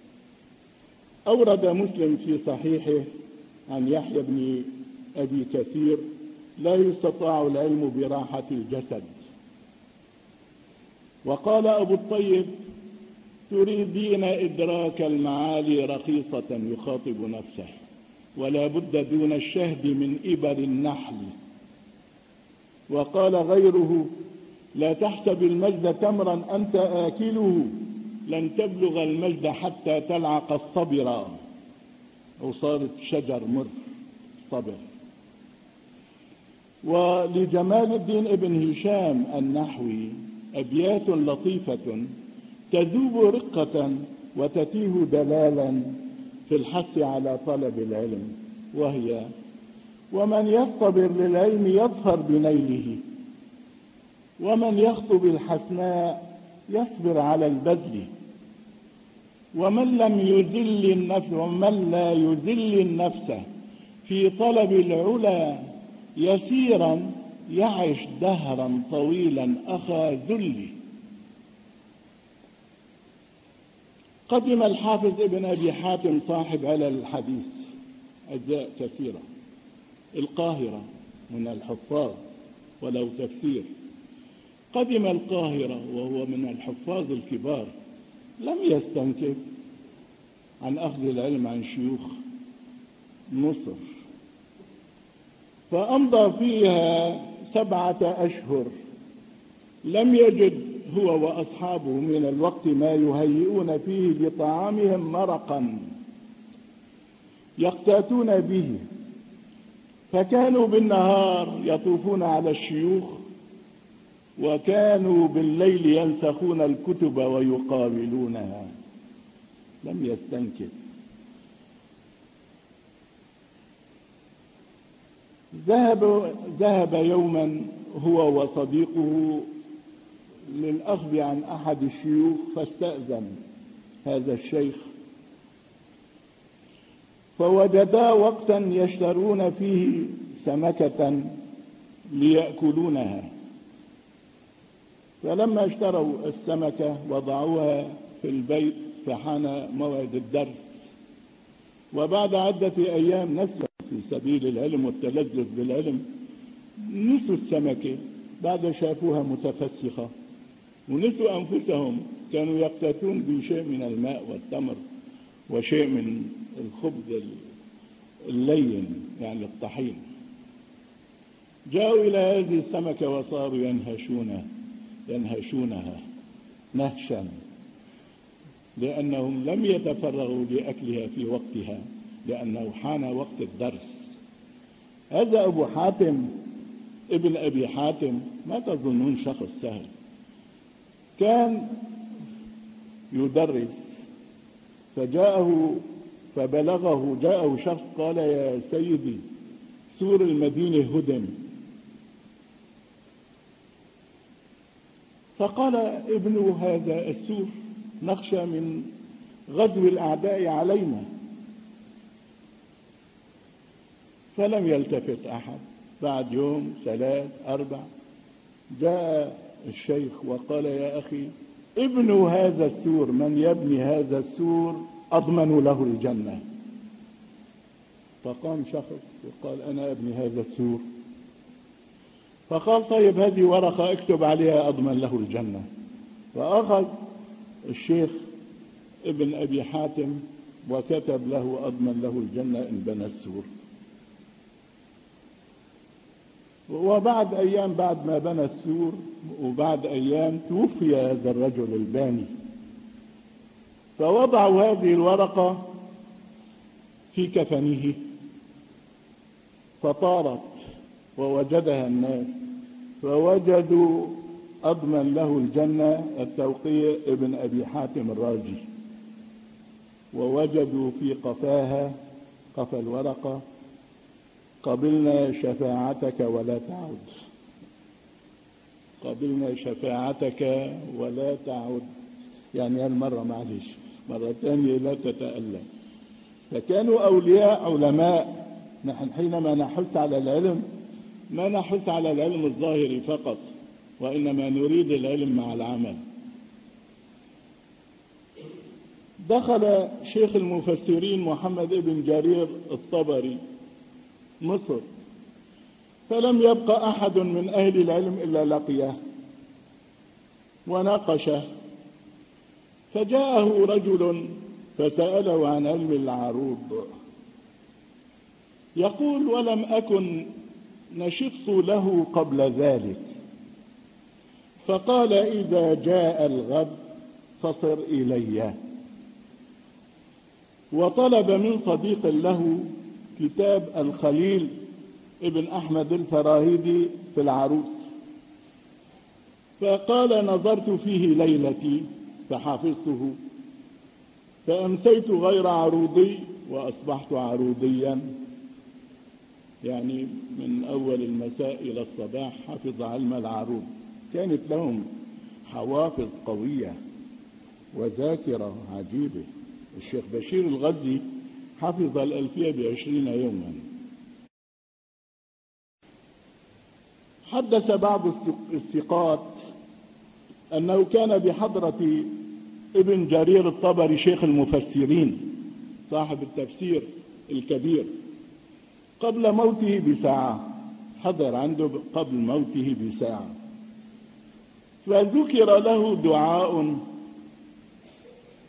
أورد مسلم في صحيحه عن يحيى بن أبي كثير لا يستطاع العلم براحة الجسد. وقال أبو الطيب تريدين إدراك المعالي رخيصة، يخاطب نفسه، ولا بد دون الشهد من إبر النحل. وقال غيره لا تحسب المجد تمرا أنت آكله، لن تبلغ المجد حتى تلعق الصبر، عصارة شجر مر صبر. ولجمال الدين ابن هشام النحوي أبيات لطيفة تذوب رقة وتتيه دلالا في الحث على طلب العلم، وهي ومن يصطبر للعلم يظفر بنيله، ومن يخطب الحسناء يصبر على البذل، ومن لم يذل النفس ومن لا يذل النفس في طلب العلا يسيرا يعش دهرا طويلا أخا ذل. قدم الحافظ ابن أبي حاتم صاحب علل الحديث أجزاء كثيرة القاهرة من الحفاظ ولو تفسير، قدم القاهرة وهو من الحفاظ الكبار لم يستنكف عن أخذ العلم عن شيوخ مصر، فأمضى فيها سبعة أشهر لم يجد هو وأصحابه من الوقت ما يهيئون فيه لطعامهم مرقا يقتاتون به، فكانوا بالنهار يطوفون على الشيوخ، وكانوا بالليل ينسخون الكتب ويقابلونها. لم يستنكف. ذهب ذهب يوما هو وصديقه للأخذ عن أحد الشيوخ، فاستأذن هذا الشيخ، فوجدا وقتا يشترون فيه سمكة ليأكلونها، فلما اشتروا السمكة وضعوها في البيت فحان موعد الدرس، وبعد عدة أيام نسوا في سبيل العلم والتلذذ بالعلم، نسوا السمكة بعد شافوها متفسخة، ونسوا أنفسهم، كانوا يقتاتون بشيء من الماء والتمر وشيء من الخبز اللين يعني الطحين. جاءوا إلى هذه السمكة وصاروا ينهشونها ينهشونها نهشا، لأنهم لم يتفرغوا لأكلها في وقتها، لأنه حان وقت الدرس. هذا أبو حاتم ابن أبي حاتم ما تظنون شخص سهل، كان يدرس، فجاءه فبلغه جاءه شخص قال: يا سيدي سور المدينة هدم. فقال ابن هذا السور: نخشى من غزو الأعداء علينا. فلم يلتفت أحد. بعد يوم ثلاث أربع جاء الشيخ وقال: يا أخي ابن هذا السور، من يبني هذا السور أضمن له الجنة. فقام شخص وقال: أنا ابن هذا السور. فقال: طيب هذه ورقة اكتب عليها أضمن له الجنة. فأخذ الشيخ ابن أبي حاتم وكتب له أضمن له الجنة إن بنى السور. وبعد أيام، بعد ما بنى السور وبعد أيام، توفي هذا الرجل الباني، فوضعوا هذه الورقة في كفنه، فطارت ووجدها الناس، فوجدوا أضمن له الجنة التوقيع ابن أبي حاتم الرازي، ووجدوا في قفاها قفا الورقة: قبلنا شفاعتك ولا تعد، قبلنا شفاعتك ولا تعد، يعني هالمرة معلش، مرة ثانية لا تتألم. فكانوا أولياء علماء. نحن حينما نحث على العلم ما نحث على العلم الظاهري فقط، وإنما نريد العلم مع العمل. دخل شيخ المفسرين محمد بن جرير الطبري مصر، فلم يبق أحد من أهل العلم إلا لقيه وناقشه. فجاءه رجل فسأله عن علم العروض، يقول: ولم أكن نشطت له قبل ذلك. فقال: إذا جاء الغد فصر إلي. وطلب من صديق له كتاب الخليل ابن أحمد الفراهيدي في العروض، فقال: نظرت فيه ليلتي فحفظته، فأمسيت غير عروضي وأصبحت عروضيا، يعني من أول المساء إلى الصباح حفظ علم العروض. كانت لهم حوافظ قوية وذاكرة عجيبة. الشيخ بشير الغزي حفظ الألفية بعشرين يوما. حدث بعض الثقات أنه كان بحضرة ابن جرير الطبري شيخ المفسرين صاحب التفسير الكبير قبل موته بساعة، حضر عنده قبل موته بساعة، فذكر له دعاء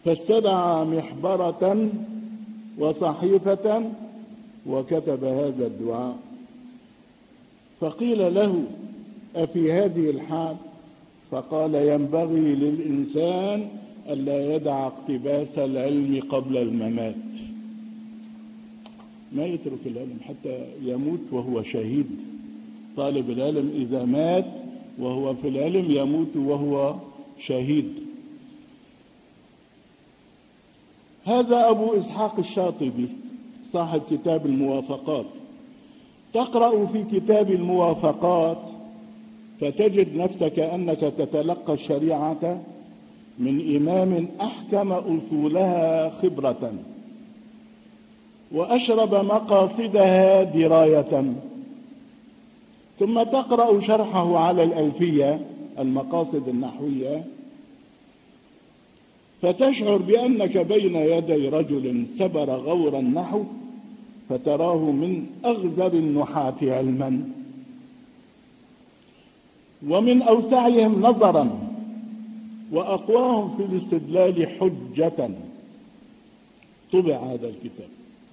فاستدعى محبرة وصحيفة وكتب هذا الدعاء. فقيل له: أفي هذه الحال؟ فقال: ينبغي للإنسان ألا يدع اقتباس العلم قبل الممات. ما يترك العلم حتى يموت وهو شهيد. طالب العلم إذا مات وهو في العلم يموت وهو شهيد. هذا أبو إسحاق الشاطبي صاحب كتاب الموافقات. تقرأ في كتاب الموافقات فتجد نفسك أنك تتلقى الشريعة من إمام أحكم أصولها خبرة وأشرب مقاصدها دراية، ثم تقرأ شرحه على الألفية المقاصد النحوية فتشعر بأنك بين يدي رجل سبر غور النحو فتراه من أغزر النحاة علما ومن أوسعهم نظرا وأقواهم في الاستدلال حجة. طبع هذا الكتاب.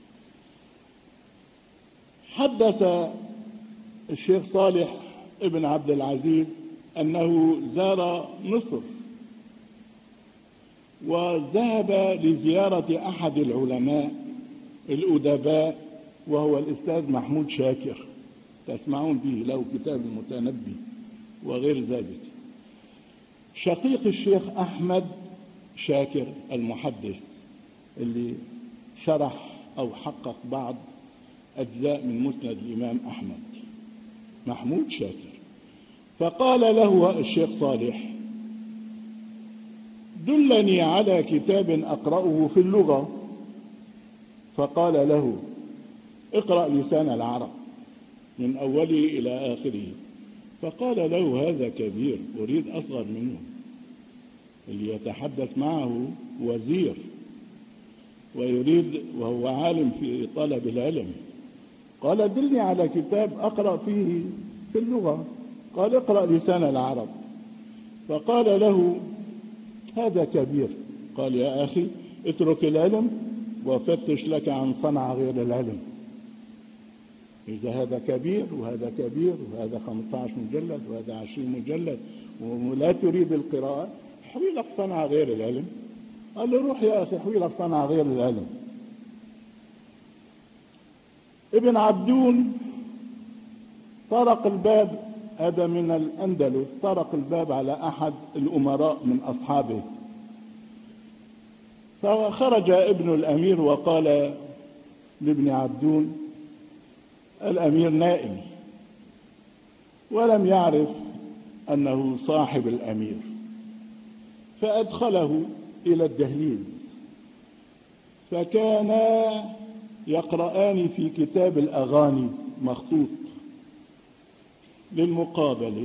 حدث الشيخ صالح ابن عبد العزيز أنه زار مصر وذهب لزيارة أحد العلماء الأدباء وهو الأستاذ محمود شاكر، تسمعون به، له كتاب المتنبي وغير ذلك. شقيق الشيخ أحمد شاكر المحدث اللي شرح أو حقق بعض أجزاء من مسند الإمام أحمد، محمود شاكر. فقال له الشيخ صالح: دلني على كتاب أقرأه في اللغة. فقال له: اقرأ لسان العرب من أوله إلى آخره. فقال له: هذا كبير، أريد أصغر منه. اللي يتحدث معه وزير ويريد وهو عالم في طلب العلم. قال: دلني على كتاب أقرأ فيه في اللغة. قال: اقرأ لسان العرب. فقال له: هذا كبير. قال: يا أخي اترك العلم وفتش لك عن صنع غير العلم. إذا هذا كبير وهذا كبير وهذا خمسة عشر مجلد وهذا عشرين مجلد ولا تريد القراءة، حوي لك صنع غير العلم. قال له: روح يا أخي حوي لك صنع غير العلم. ابن عبدون طرق الباب، هذا من الأندلس، طرق الباب على أحد الأمراء من أصحابه. فخرج ابن الأمير وقال لابن عبدون: الأمير نائم، ولم يعرف أنه صاحب الأمير، فأدخله إلى الدهليز. فكانا يقرآن في كتاب الأغاني مخطوط للمقابلة.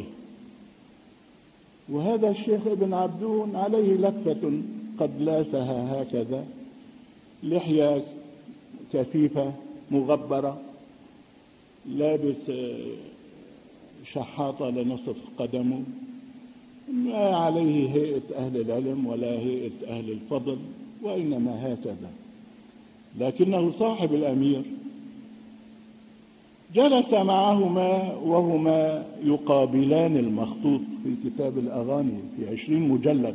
وهذا الشيخ ابن عبدون عليه لفة قد لاسها هكذا، لحية كثيفة مغبرة، لابس شحاطة لنصف قدمه، ما عليه هيئة أهل العلم ولا هيئة أهل الفضل، وإنما هكذا، لكنه صاحب الأمير. جلس معهما وهما يقابلان المخطوط في كتاب الأغاني في عشرين مجلد،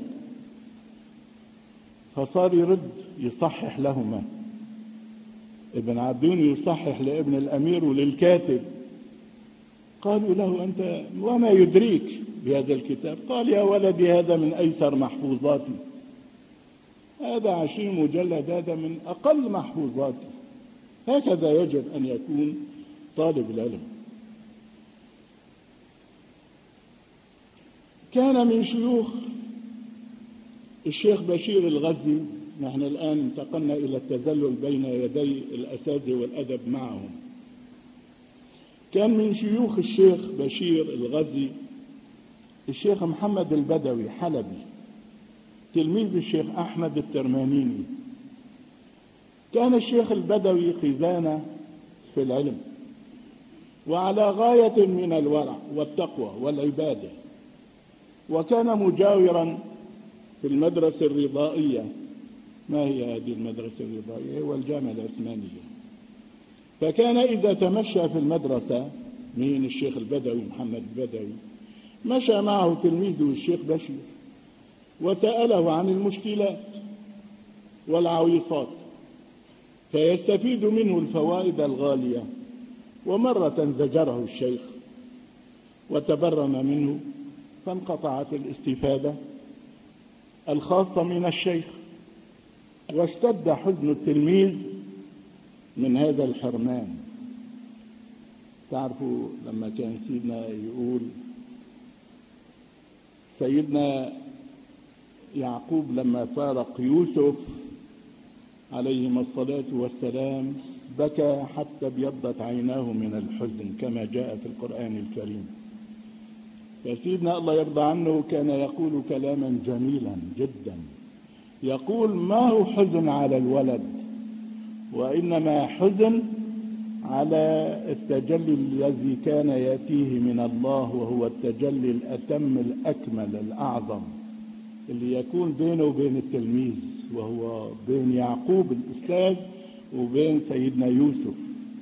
فصار يرد يصحح لهما. ابن عبدون يصحح لابن الأمير وللكاتب. قالوا له: أنت وما يدريك بهذا الكتاب؟ قال: يا ولدي هذا من أيسر محفوظاتي، هذا عشرين مجلد، هذا من أقل محفوظاتي. هكذا يجب أن يكون طالب العلم. كان من شيوخ الشيخ بشير الغزي، نحن الآن انتقلنا إلى التذلل بين يدي الأساتذة والأدب معهم. كان من شيوخ الشيخ بشير الغزي الشيخ محمد البدوي حلبي، تلميذ الشيخ أحمد الترمانيني. كان الشيخ البدوي خزانة في العلم وعلى غاية من الورع والتقوى والعبادة، وكان مجاورا في المدرسة الرضائية ما هي هذه المدرسة الرضائية؟ هو الجامعة العثمانية. فكان إذا تمشى في المدرسة من الشيخ البدوي محمد البدوي، مشى معه تلميذه الشيخ بشير وسأله عن المشكلات والعويصات فيستفيد منه الفوائد الغالية. ومرة زجره الشيخ وتبرم منه، فانقطعت الاستفادة الخاصة من الشيخ، واشتد حزن التلميذ من هذا الحرمان. تعرفوا لما كان سيدنا يقول سيدنا يعقوب لما فارق يوسف عليهما الصلاة والسلام بكى حتى ابيضت عيناه من الحزن كما جاء في القرآن الكريم. فسيدنا الله يرضى عنه كان يقول كلاما جميلا جدا، يقول ما هو حزن على الولد، وإنما حزن على التجلي الذي كان يأتيه من الله، وهو التجلي الأتم الأكمل الأعظم اللي يكون بينه وبين التلميذ، وهو بين يعقوب الأستاذ وبين سيدنا يوسف.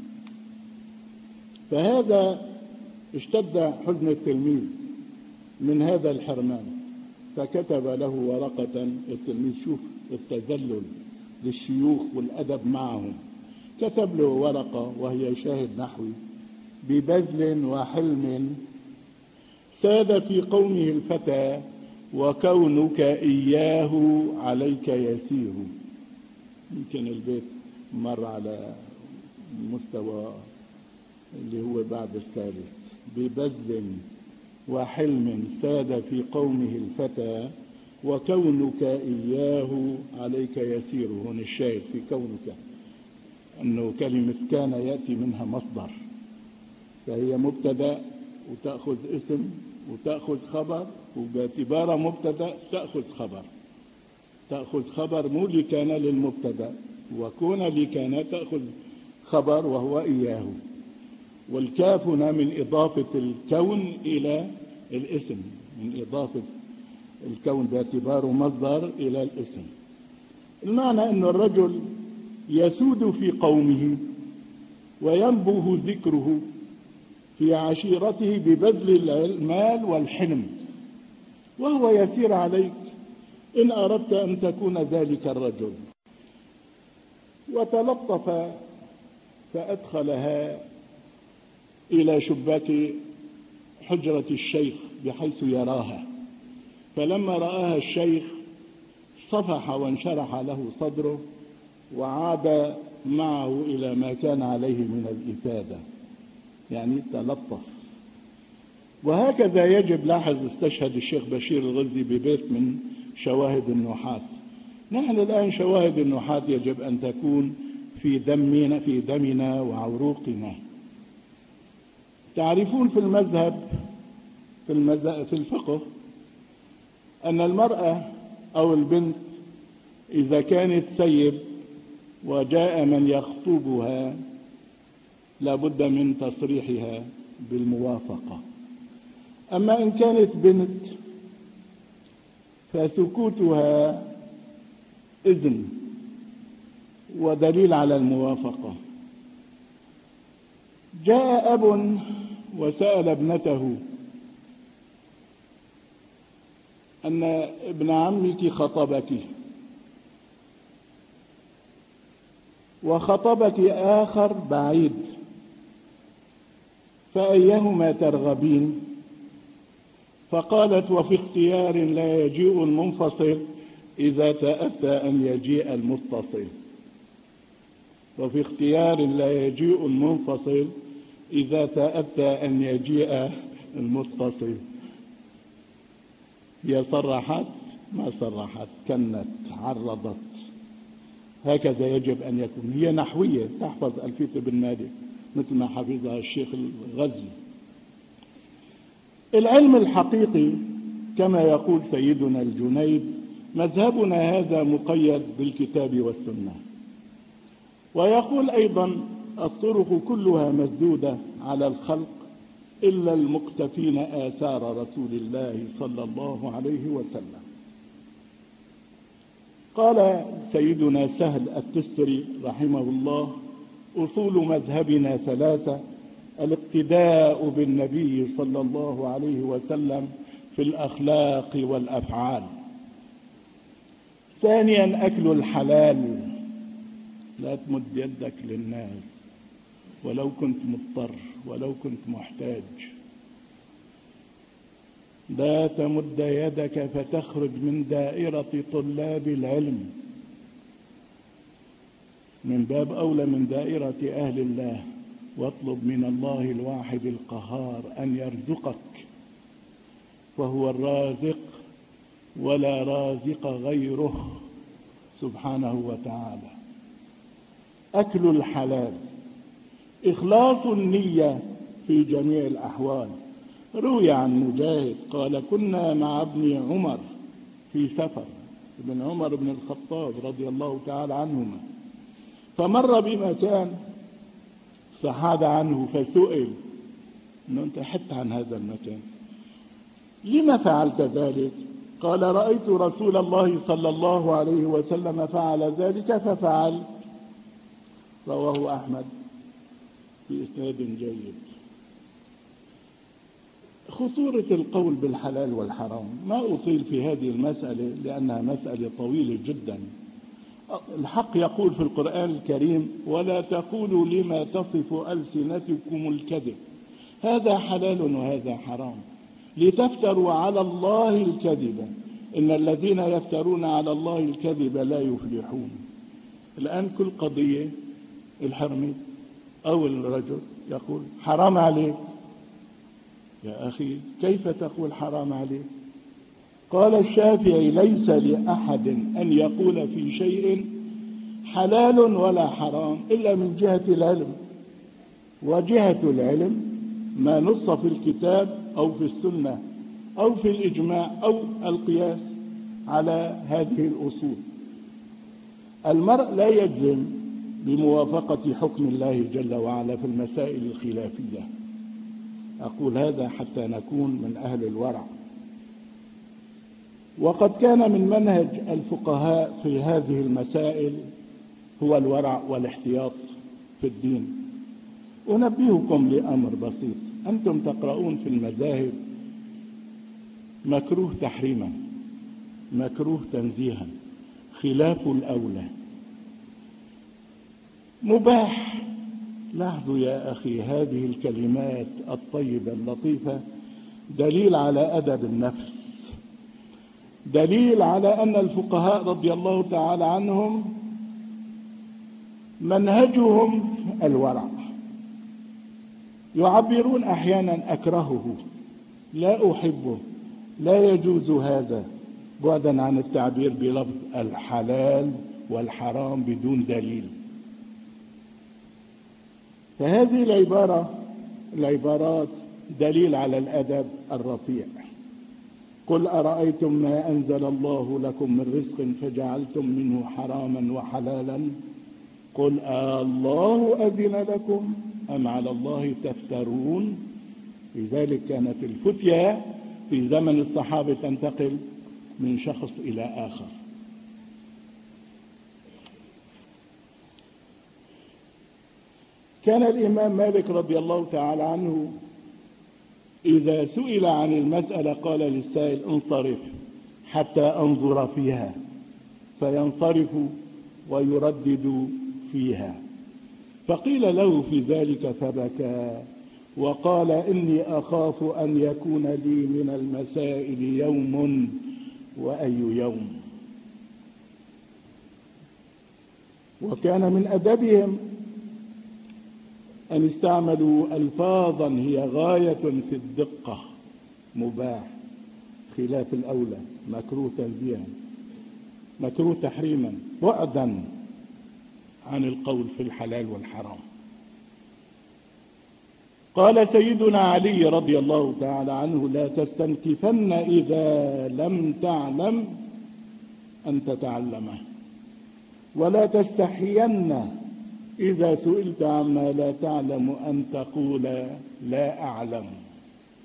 فهذا اشتد حزن التلميذ من هذا الحرمان، فكتب له ورقة. التلميذ شوف التذلل للشيوخ والأدب معهم، كتب له ورقة وهي شاهد نحوي: ببذل وحلم ساد في قومه الفتى، وكونك إياه عليك يسير. يمكن البيت مر على المستوى اللي هو بعد الثالث. ببذل وحلم ساد في قومه الفتى، وكونك إياه عليك يسير. هنا الشاهد في كونك، أنه كلمة كان يأتي منها مصدر، فهي مبتدأ وتأخذ اسم وتأخذ خبر، وباعتبارها مبتدأ تأخذ خبر. تأخذ خبر مو لكان للمبتدأ، وكون لكان تأخذ خبر وهو إياه. والكاف هنا من إضافة الكون إلى الاسم، من إضافة الكون باعتباره مصدر إلى الاسم. المعنى أن الرجل يسود في قومه وينبه ذكره في عشيرته ببذل المال والحلم، وهو يسير عليك إن أردت أن تكون ذلك الرجل. وتلطف فأدخلها إلى شباك حجرة الشيخ بحيث يراها، فلما رآها الشيخ صفح وانشرح له صدره، وعاد معه إلى ما كان عليه من الإفادة، يعني تلطف. وهكذا يجب، لاحظ استشهد الشيخ بشير الغزي ببيت من شواهد النحاة. نحن الآن شواهد النحاة يجب أن تكون في دمنا في دمنا وعروقنا. تعرفون في المذهب في, المذهب في الفقه أن المرأة أو البنت إذا كانت ثيب وجاء من يخطبها لابد من تصريحها بالموافقة. أما إن كانت بنت فسكوتها إذن ودليل على الموافقة. جاء أب وسأل ابنته أن ابن عمك خطبك وخطبك آخر بعيد، فأيهما ترغبين؟ فقالت: وفي اختيار لا يجيء المنفصل إذا تأتى أن يجيء المتصل. وفي اختيار لا يجيء المنفصل إذا تأتى أن يجيء المتصل. هي صرحت ما صرحت، كنت عرضت. هكذا يجب أن يكون. هي نحوية تحفظ ألفية بن مالك مثل ما حفظها الشيخ الغزي. العلم الحقيقي كما يقول سيدنا الجنيد: مذهبنا هذا مقيد بالكتاب والسنة. ويقول أيضا: الطرق كلها مسدودة على الخلق إلا المقتفين آثار رسول الله صلى الله عليه وسلم. قال سيدنا سهل التستري رحمه الله: أصول مذهبنا ثلاثة: الاقتداء بالنبي صلى الله عليه وسلم في الأخلاق والأفعال. ثانيا أكل الحلال، لا تمد يدك للناس ولو كنت مضطر ولو كنت محتاج، لا تمد يدك فتخرج من دائرة طلاب العلم، من باب أولى من دائرة أهل الله. واطلب من الله الواحد القهار أن يرزقك، فهو الرازق ولا رازق غيره سبحانه وتعالى. أكل الحلال، إخلاص النية في جميع الأحوال. روي عن مجاهد قال: كنا مع ابن عمر في سفر، ابن عمر بن الخطاب رضي الله تعالى عنهما، فمر بمكان فحاد عنه، فسئل انه انت حدت عن هذا المكان، لما فعلت ذلك؟ قال: رأيت رسول الله صلى الله عليه وسلم فعل ذلك ففعل. رواه أحمد في إسناد جيد. خطورة القول بالحلال والحرام، ما أطيل في هذه المسألة لأنها مسألة طويلة جدا. الحق يقول في القرآن الكريم: ولا تقولوا لما تصف ألسنتكم الكذب هذا حلال وهذا حرام لتفتروا على الله الكذب إن الذين يفترون على الله الكذب لا يفلحون. الآن كل قضية الحرمي أو الرجل يقول حرام عليك. يا أخي كيف تقول حرام عليك؟ قال الشافعي: ليس لأحد أن يقول في شيء حلال ولا حرام إلا من جهة العلم، وجهة العلم ما نص في الكتاب أو في السنة أو في الإجماع أو القياس على هذه الأصول. المرء لا يجزم بموافقة حكم الله جل وعلا في المسائل الخلافية. أقول هذا حتى نكون من أهل الورع. وقد كان من منهج الفقهاء في هذه المسائل هو الورع والاحتياط في الدين. أنبهكم لأمر بسيط: أنتم تقرؤون في المذاهب مكروه تحريما، مكروه تنزيها، خلاف الأولى، مباح. لاحظوا يا أخي هذه الكلمات الطيبة اللطيفة دليل على أدب النفس، دليل على أن الفقهاء رضي الله تعالى عنهم منهجهم الورع. يعبرون أحيانا أكرهه، لا أحبه، لا يجوز هذا، بعدا عن التعبير بلفظ الحلال والحرام بدون دليل. فهذه العبارة العبارات دليل على الأدب الرفيع. قل أرأيتم ما أنزل الله لكم من رزق فجعلتم منه حراما وحلالا قل الله أذن لكم أم على الله تفترون. لذلك كانت الفتية في زمن الصحابة تنتقل من شخص إلى آخر. كان الإمام مالك رضي الله تعالى عنه إذا سئل عن المسألة قال للسائل: انصرف حتى أنظر فيها، فينصرف ويردد فيها. فقيل له في ذلك فبكى وقال: إني أخاف أن يكون لي من المسائل يوم وأي يوم. وكان من أدبهم أن استعملوا ألفاظا هي غاية في الدقة: مباح، خلاف الأولى، مكروه تنزيها، مكروه تحريما، بعدا عن القول في الحلال والحرام. قال سيدنا علي رضي الله تعالى عنه: لا تستنكفن إذا لم تعلم أن تتعلمه، ولا تستحين إذا سئلت عما لا تعلم أن تقول لا أعلم.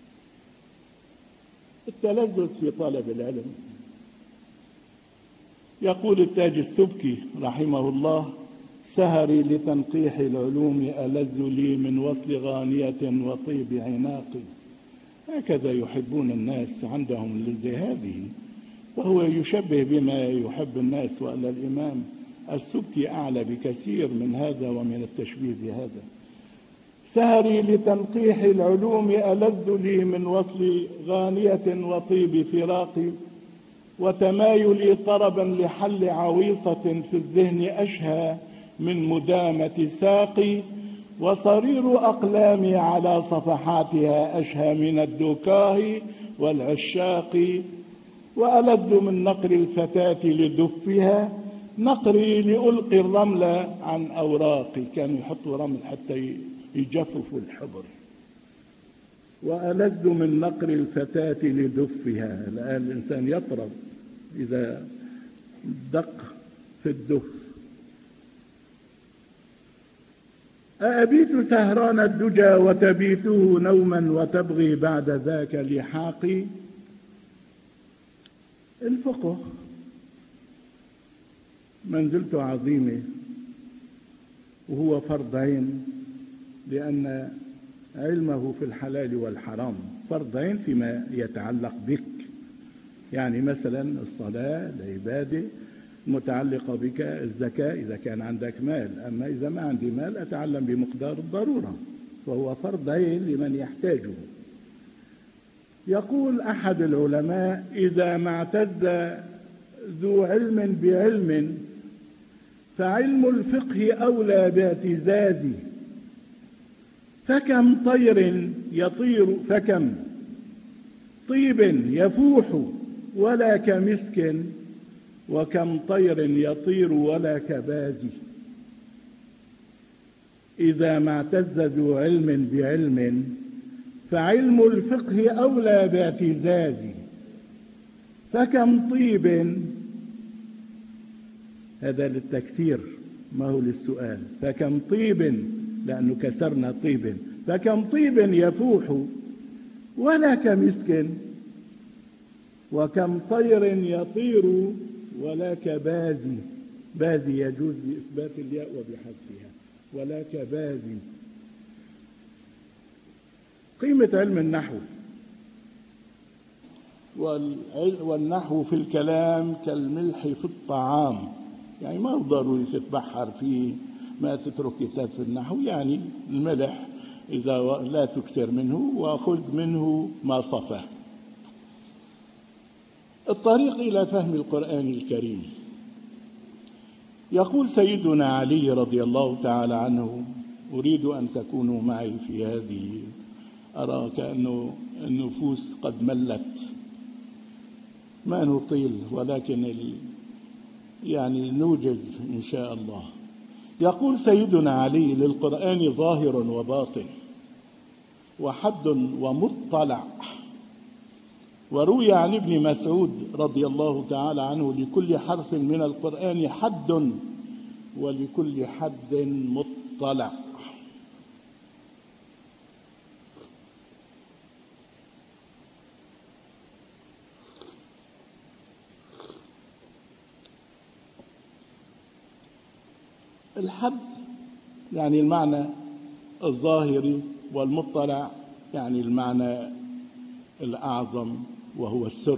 التلذذ في طلب العلم يقول التاج السبكي رحمه الله: سهري لتنقيح العلوم ألذ لي من وصل غانية وطيب عناقي. هكذا يحبون الناس، عندهم اللذة هذه، وهو يشبه بما يحب الناس. وأن الإمام السبكي أعلى بكثير من هذا ومن التشبيه بهذا. سهري لتنقيح العلوم ألذ لي من وصل غانية وطيب فراقي، وتمايلي طربا لحل عويصة في الذهن أشهى من مدامة ساقي، وصرير أقلامي على صفحاتها أشهى من الدكاه والعشاق، وألذ من نقر الفتاة لدفها نقري لألقي الرمل عن أوراقي. كانوا يحطوا رمل حتى يجففوا الحبر. وألذ من نقر الفتاة لدفها، الآن الإنسان يطرب إذا دق في الدف. أأبيت سهران الدجى وتبيته نوما وتبغي بعد ذاك لحاقي. الفقه منزلته عظيمة، وهو فرض عين، لأن علمه في الحلال والحرام فرض عين فيما يتعلق بك. يعني مثلا الصلاة العبادة متعلقة بك، الزكاة إذا كان عندك مال، أما إذا ما عندي مال أتعلم بمقدار الضرورة، وهو فرض عين لمن يحتاجه. يقول أحد العلماء: إذا ما اعتز ذو علم بعلم فعلم الفقه أولى باعتزازه، فكم طير يطير فكم طيب يفوح ولا كمسك، وكم طير يطير ولا كبازي. إذا ما اعتز ذو علم بعلم فعلم الفقه أولى باعتزازه، فكم طيب، هذا للتكثير ما هو للسؤال، فكم طيب لأنه كسرنا طيب، فكم طيب يفوح ولا كمسك، وكم طير يطير ولا كبازي. بازي يجوز بإثبات الياء وبحذفها، ولا كبازي. قيمة علم النحو. والنحو في الكلام كالملح في الطعام، يعني ما هو ضروري تتبحر فيه، ما تترك كتاب في النحو. يعني الملح إذا لا تكثر منه وخذ منه ما صفى. الطريق إلى فهم القرآن الكريم. يقول سيدنا علي رضي الله تعالى عنه: أريد أن تكونوا معي في هذه، أرى كأنه النفوس قد ملت، ما نطيل ولكن ال... يعني نوجز إن شاء الله. يقول سيدنا علي: للقرآن ظاهر وباطن وحد ومطلع. وروي عن ابن مسعود رضي الله تعالى عنه: لكل حرف من القرآن حد ولكل حد مطلع. الحد يعني المعنى الظاهري، والمطلع يعني المعنى الأعظم وهو السر.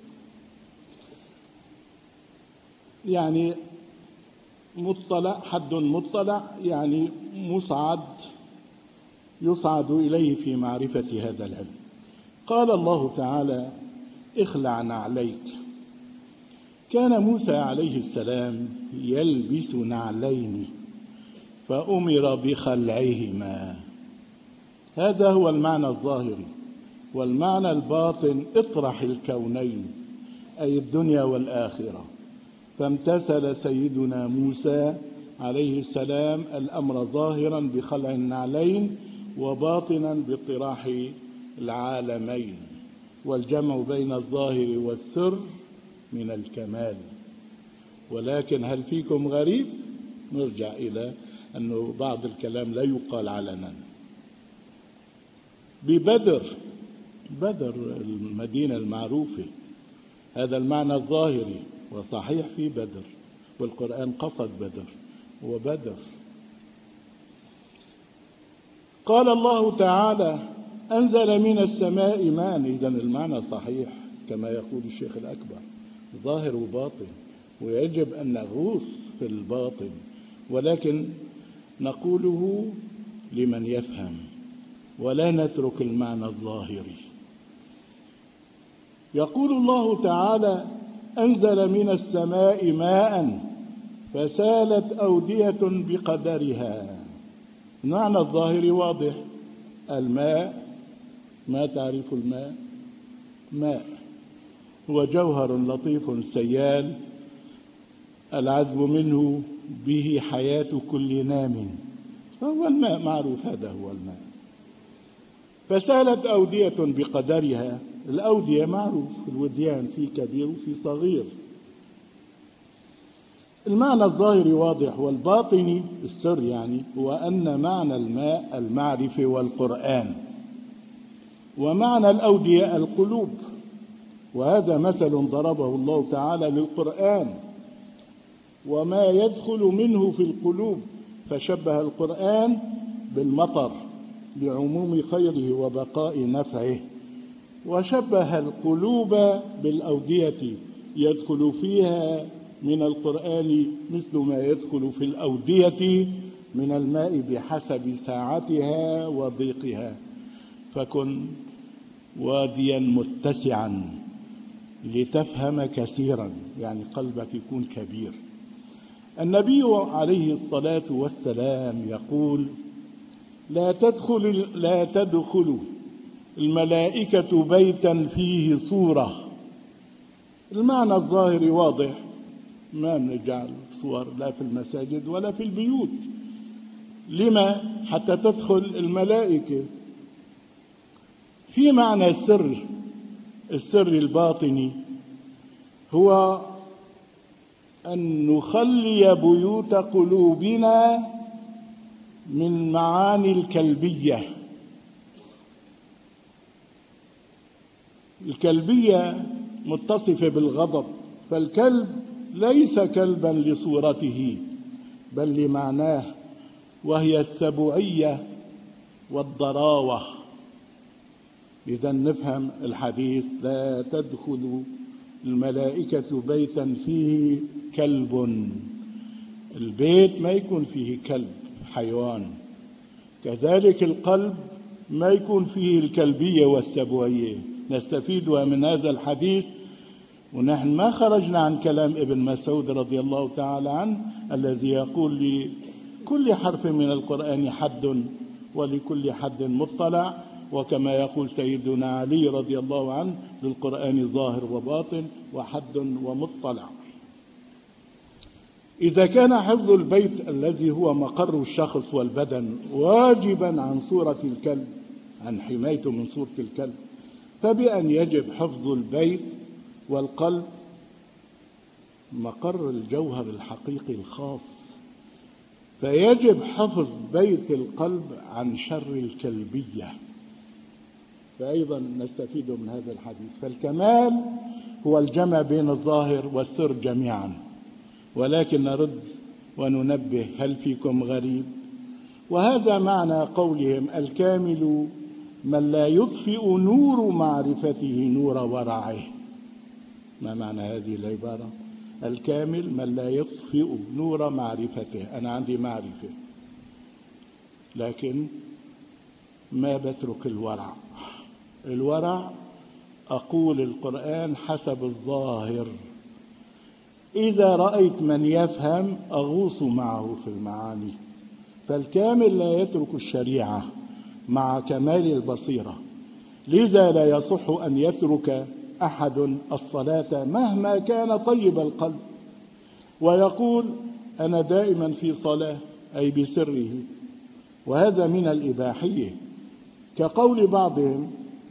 يعني مطلع، حد مطلع يعني مصعد، يصعد إليه في معرفة هذا العلم. قال الله تعالى: اخلع نعليك. كان موسى عليه السلام يلبس نعلين فأمر بخلعهما. هذا هو المعنى الظاهري. والمعنى الباطن: اطرح الكونين، أي الدنيا والآخرة. فامتثل سيدنا موسى عليه السلام الأمر ظاهرا بخلع النعلين، وباطنا باطراح العالمين. والجمع بين الظاهر والسر من الكمال. ولكن هل فيكم غريب؟ نرجع إلى أنه بعض الكلام لا يقال علنا. ببدر، بدر المدينة المعروفة، هذا المعنى الظاهري. وصحيح في بدر، والقرآن قصد بدر وبدر. قال الله تعالى أنزل من السماء ماء، إذا المعنى صحيح كما يقول الشيخ الأكبر، ظاهر وباطن، ويجب أن نغوص في الباطن، ولكن نقوله لمن يفهم ولا نترك المعنى الظاهري. يقول الله تعالى أنزل من السماء ماء فسالت أودية بقدرها. المعنى الظاهري واضح، الماء، ما تعرف الماء؟ ماء هو جوهر لطيف سيال العذب منه به حياة كل نام، فهو الماء معروف، هذا هو الماء. فسالت أودية بقدرها، الأودية معروف، الوديان في كبير وفي صغير. المعنى الظاهري واضح، والباطني السر يعني هو أن معنى الماء المعرفة والقرآن، ومعنى الأودية القلوب، وهذا مثل ضربه الله تعالى للقرآن وما يدخل منه في القلوب، فشبه القرآن بالمطر لعموم خيره وبقاء نفعه، وشبه القلوب بالأودية يدخل فيها من القرآن مثل ما يدخل في الأودية من الماء بحسب ساعتها وضيقها. فكن واديا متسعا لتفهم كثيرا، يعني قلبك يكون كبير. النبي عليه الصلاة والسلام يقول لا تدخل لا تدخل الملائكة بيتا فيه صورة. المعنى الظاهري واضح، ما نجعل صور لا في المساجد ولا في البيوت. لما؟ حتى تدخل الملائكة. في معنى السر، السر الباطني هو أن نخلي بيوت قلوبنا من معاني الكلبية. الكلبية متصفة بالغضب، فالكلب ليس كلبا لصورته بل لمعناه، وهي السبوعية والضراوة. إذا نفهم الحديث لا تدخل الملائكة بيتا فيه كلب، البيت ما يكون فيه كلب حيوان، كذلك القلب ما يكون فيه الكلبية والسبوعية. نستفيدها من هذا الحديث، ونحن ما خرجنا عن كلام ابن مسعود رضي الله تعالى عنه الذي يقول لكل حرف من القرآن حد ولكل حد مطلع، وكما يقول سيدنا علي رضي الله عنه للقرآن ظاهر وباطن وحد ومطلع. إذا كان حفظ البيت الذي هو مقر الشخص والبدن واجبا عن صورة الكلب، عن حمايته من صورة الكلب، فبأن يجب حفظ البيت والقلب مقر الجوهر الحقيقي الخاص، فيجب حفظ بيت القلب عن شر الكلبية. فأيضا نستفيد من هذا الحديث. فالكمال هو الجمع بين الظاهر والسر جميعا، ولكن نرد وننبه هل فيكم غريب؟ وهذا معنى قولهم الكامل من لا يطفئ نور معرفته نور ورعه. ما معنى هذه العبارة؟ الكامل من لا يطفئ نور معرفته. أنا عندي معرفة لكن ما بترك الورع. الورع أقول القرآن حسب الظاهر، إذا رأيت من يفهم أغوص معه في المعاني. فالكامل لا يترك الشريعة مع كمال البصيرة، لذا لا يصح أن يترك أحد الصلاة مهما كان طيب القلب ويقول أنا دائما في صلاة، أي بسره، وهذا من الإباحية. كقول بعضهم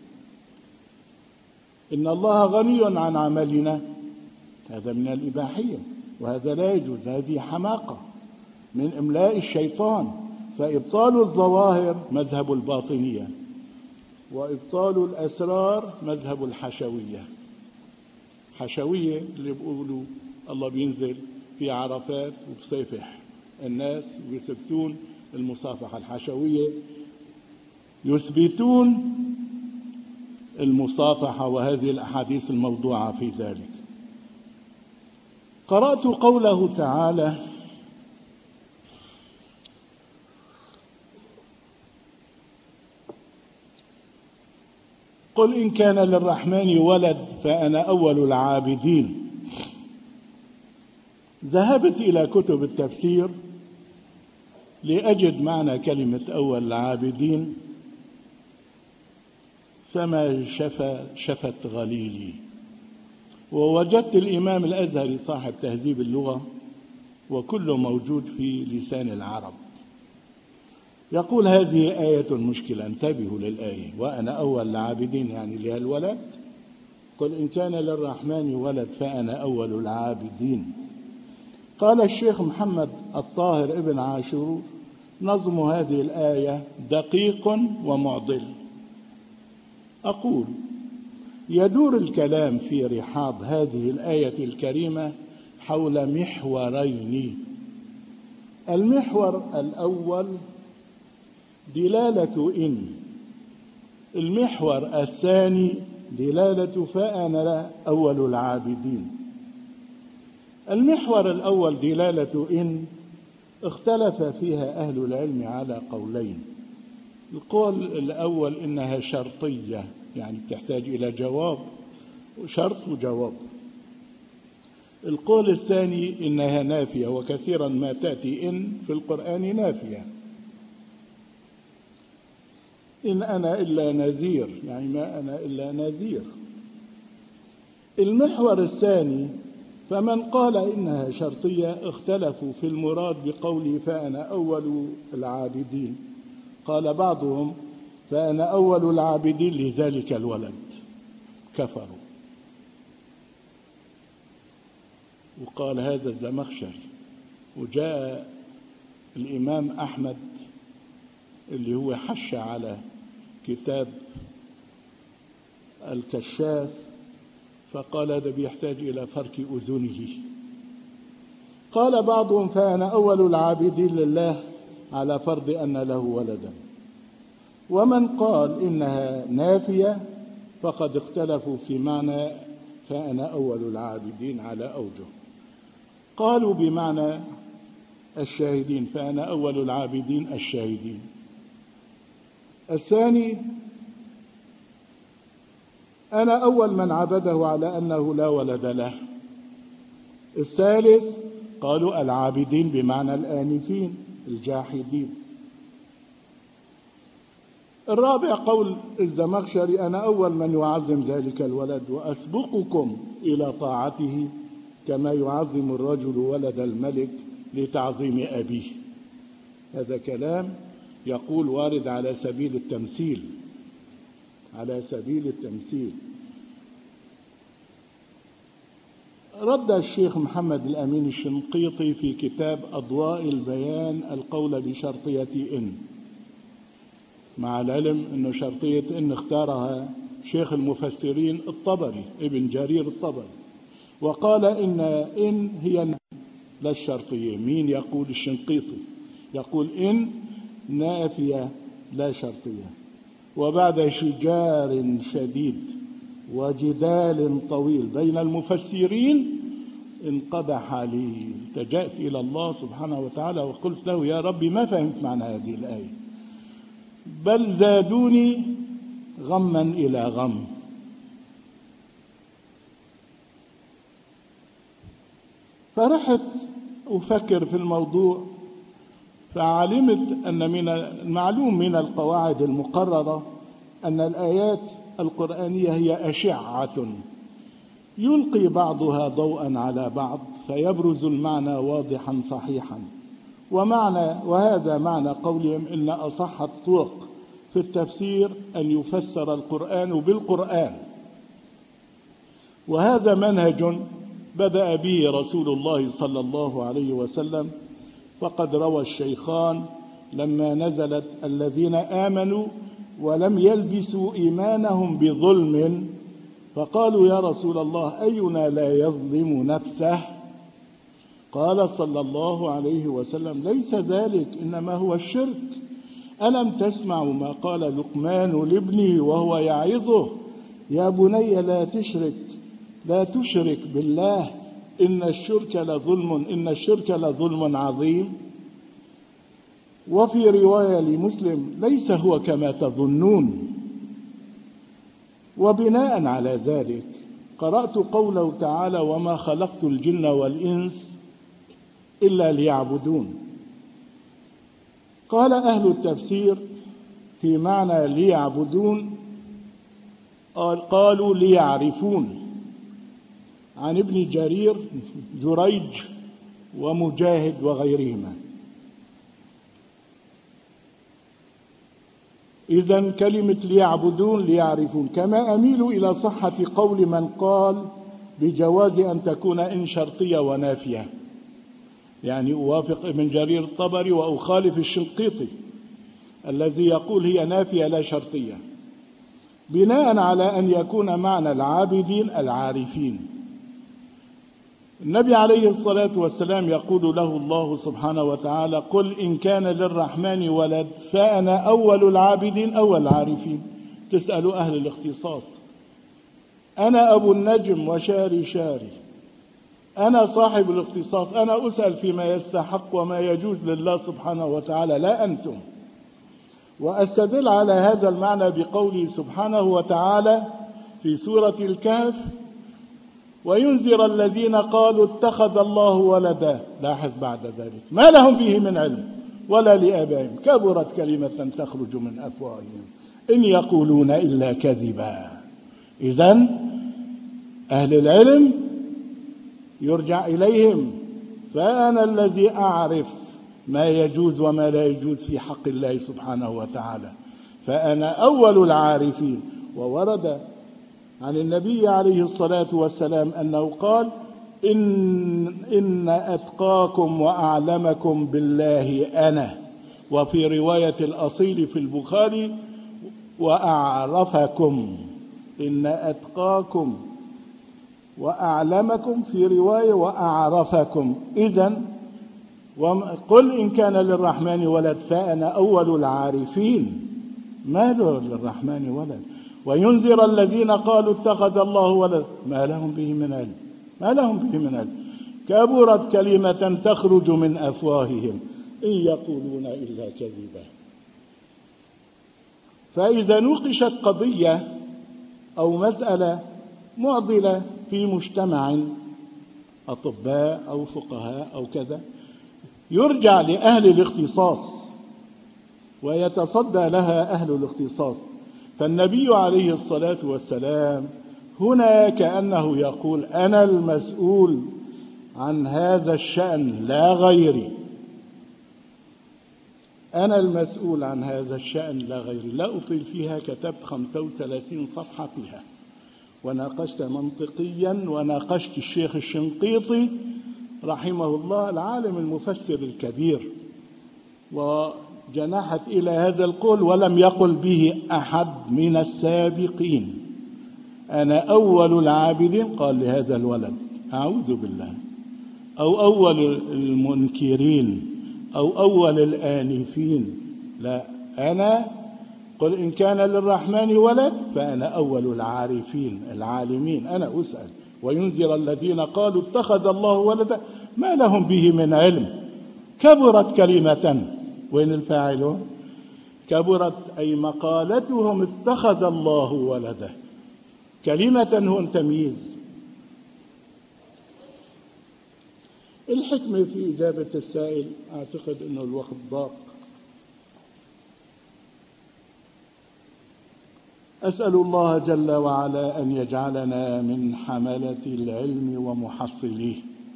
إن الله غني عن عملنا، هذا من الإباحية، وهذا لا يجوز، هذه حماقة من إملاء الشيطان. فإبطال الظواهر مذهب الباطنية، وإبطال الأسرار مذهب الحشوية. حشوية اللي بيقولوا الله بينزل في عرفات وبصيفح الناس ويثبتون المصافحة الحشوية، يثبتون المصافحة، وهذه الأحاديث الموضوعة في ذلك. قرأت قوله تعالى: قل إن كان للرحمن ولد فأنا أول العابدين. ذهبت إلى كتب التفسير لأجد معنى كلمة أول العابدين، فما شفى شفت غليلي، ووجدت الإمام الأزهري صاحب تهذيب اللغة وكله موجود في لسان العرب يقول: هذه آية مشكلة، انتبهوا للآية، وأنا أول العابدين يعني لها الولد. قل إن كان للرحمن ولد فأنا أول العابدين. قال الشيخ محمد الطاهر ابن عاشور: نظم هذه الآية دقيق ومعضل. أقول: يدور الكلام في رحاب هذه الآية الكريمة حول محورين. المحور الأول دلالة إن، المحور الثاني دلالة فأنا أول العابدين. المحور الأول دلالة إن اختلف فيها أهل العلم على قولين. القول الأول إنها شرطية، يعني تحتاج إلى جواب، شرط وجواب. القول الثاني إنها نافية، وكثيرا ما تأتي إن في القرآن نافية. إن أنا إلا نذير، يعني ما أنا إلا نذير. المحور الثاني فمن قال إنها شرطية اختلفوا في المراد بقوله فأنا أول العابدين. قال بعضهم: فأنا أول العابدين لذلك الولد، كفروا. وقال هذا الزمخشري. وجاء الإمام أحمد اللي هو حش على كتاب الكشاف فقال هذا بيحتاج إلى فرك أذنه. قال بعضهم: فأنا أول العابدين لله على فرض أن له ولدا. ومن قال إنها نافية فقد اختلفوا في معنى فأنا أول العابدين على أوجه. قالوا بمعنى الشاهدين، فأنا أول العابدين الشاهدين. الثاني: أنا أول من عبده على أنه لا ولد له. الثالث قالوا العابدين بمعنى الآنفين الجاحدين. الرابع قول الزمخشري: أنا أول من يعظم ذلك الولد وأسبقكم إلى طاعته كما يعظم الرجل ولد الملك لتعظيم أبيه. هذا كلام يقول وارد على سبيل التمثيل، على سبيل التمثيل. رد الشيخ محمد الأمين الشنقيطي في كتاب أضواء البيان القول بشرطية إن، مع العلم أنه شرطية إن اختارها شيخ المفسرين الطبري ابن جرير الطبري، وقال إن إن هي لا الشرطية. مين يقول؟ الشنقيطي يقول إن نافية لا شرطية. وبعد شجار شديد وجدال طويل بين المفسرين انقدح لي، التجأت إلى الله سبحانه وتعالى وقلت له: يا ربي ما فهمت معنى هذه الآية، بل زادوني غما إلى غم. فرحت أفكر في الموضوع، فعلمت أن من المعلوم من القواعد المقررة أن الآيات القرآنية هي أشعة يلقي بعضها ضوءا على بعض فيبرز المعنى واضحا صحيحا. ومعنى وهذا معنى قولهم إن أصح الطرق في التفسير أن يفسر القرآن بالقرآن. وهذا منهج بدأ به رسول الله صلى الله عليه وسلم، فقد روى الشيخان لما نزلت الذين آمنوا ولم يلبسوا إيمانهم بظلم فقالوا: يا رسول الله أينا لا يظلم نفسه قال صلى الله عليه وسلم: ليس ذلك، إنما هو الشرك. ألم تسمعوا ما قال لقمان لابنه وهو يعظه: يا بني لا تشرك لا تشرك بالله إن الشرك لظلم إن الشرك لظلم عظيم. وفي رواية لمسلم: ليس هو كما تظنون. وبناء على ذلك قرأت قوله تعالى: وما خلقت الجن والإنس إلا ليعبدون. قال أهل التفسير في معنى ليعبدون قالوا ليعرفون، عن ابن جرير جريج ومجاهد وغيرهما. إذن كلمة ليعبدون ليعرفون. كما أميل إلى صحة قول من قال بجواز أن تكون إن شرطية ونافية، يعني أوافق ابن جرير الطبري وأخالف الشنقيطي الذي يقول هي نافية لا شرطية، بناء على أن يكون معنى العابدين العارفين. النبي عليه الصلاة والسلام يقول له الله سبحانه وتعالى: قل إن كان للرحمن ولد فأنا أول العابدين أول العارفين. تسأل أهل الاختصاص: أنا أبو النجم وشاري شاري، أنا صاحب الاختصاص، أنا أسأل فيما يستحق وما يجوز لله سبحانه وتعالى، لا أنتم. وأستدل على هذا المعنى بقوله سبحانه وتعالى في سورة الكهف: وينذر الذين قالوا اتخذ الله ولدا. لاحظ بعد ذلك: ما لهم به من علم ولا لآبائهم كبرت كلمة تخرج من أفواههم إن يقولون إلا كذبا. إذن أهل العلم يرجع إليهم، فأنا الذي أعرف ما يجوز وما لا يجوز في حق الله سبحانه وتعالى، فأنا أول العارفين. وورد عن النبي عليه الصلاة والسلام أنه قال: إن, إن أتقاكم وأعلمكم بالله أنا. وفي رواية الأصيل في البخاري: وأعرفكم. إن أتقاكم وأعلمكم، في رواية وأعرفكم. إذن قل إن كان للرحمن ولد فأنا أول العارفين. ما له للرحمن ولد؟ وينذر الذين قالوا اتخذ الله ولد، ما لهم به من علم ما لهم به من علم كبرت كلمة تخرج من أفواههم إن يقولون إلا كذبا. فإذا نوقشت قضية أو مسألة معضلة في مجتمع، أطباء أو فقهاء أو كذا، يرجع لأهل الاختصاص ويتصدى لها أهل الاختصاص. فالنبي عليه الصلاة والسلام هنا كأنه يقول: أنا المسؤول عن هذا الشأن لا غيري، أنا المسؤول عن هذا الشأن لا غيري. لا أطيل فيها، كتبت خمسة وثلاثين صفحة فيها، وناقشت منطقيا، وناقشت الشيخ الشنقيطي رحمه الله العالم المفسر الكبير، وجنحت إلى هذا القول ولم يقل به أحد من السابقين. أنا أول العابدين قال لهذا الولد، أعوذ بالله، أو أول المنكرين أو أول الآنفين، لا، أنا قل إن كان للرحمن ولد فأنا أول العارفين العالمين، أنا أسأل. وينذر الذين قالوا اتخذ الله ولدا ما لهم به من علم كبرت كلمة. وين الفاعل؟ كبرت أي مقالتهم اتخذ الله ولدا، كلمة هو تمييز. الحكمة في إجابة السائل، أعتقد أنه الوقت ضاق. أسأل الله جل وعلا أن يجعلنا من حملة العلم ومحصليه.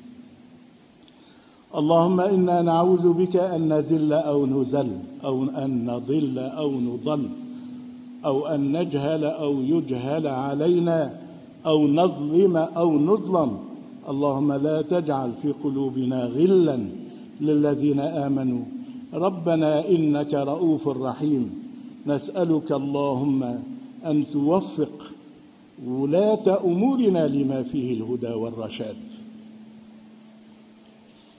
اللهم إنا نعوذ بك أن نذل أو نزل، أو أن نضل أو نضل، أو أن نجهل أو يجهل علينا، أو نظلم أو نظلم. اللهم لا تجعل في قلوبنا غلا للذين آمنوا ربنا إنك رؤوف رحيم. نسألك اللهم أن توفق ولاة أمورنا لما فيه الهدى والرشاد.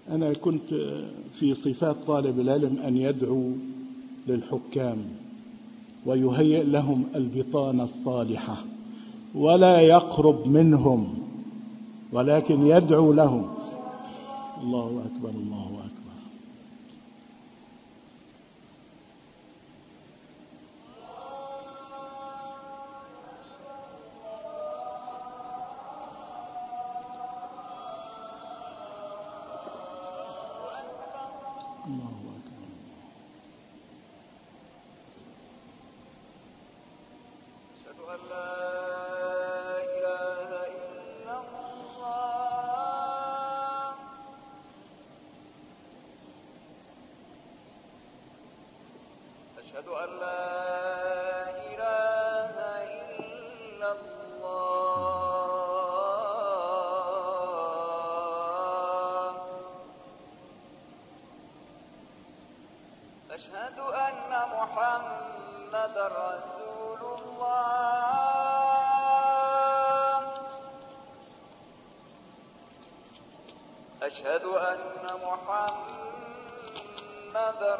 أنا كنت في صفات طالب العلم أن يدعو للحكام ويهيئ لهم البطانة الصالحة، ولا يقرب منهم ولكن يدعو لهم. الله أكبر، الله أكبر. الله أكبر. أشهد أن لا إله إلا الله. أشهد أن لا إله إلا الله. أشهد أن محمدا رسول الله. أشهد أن محمدا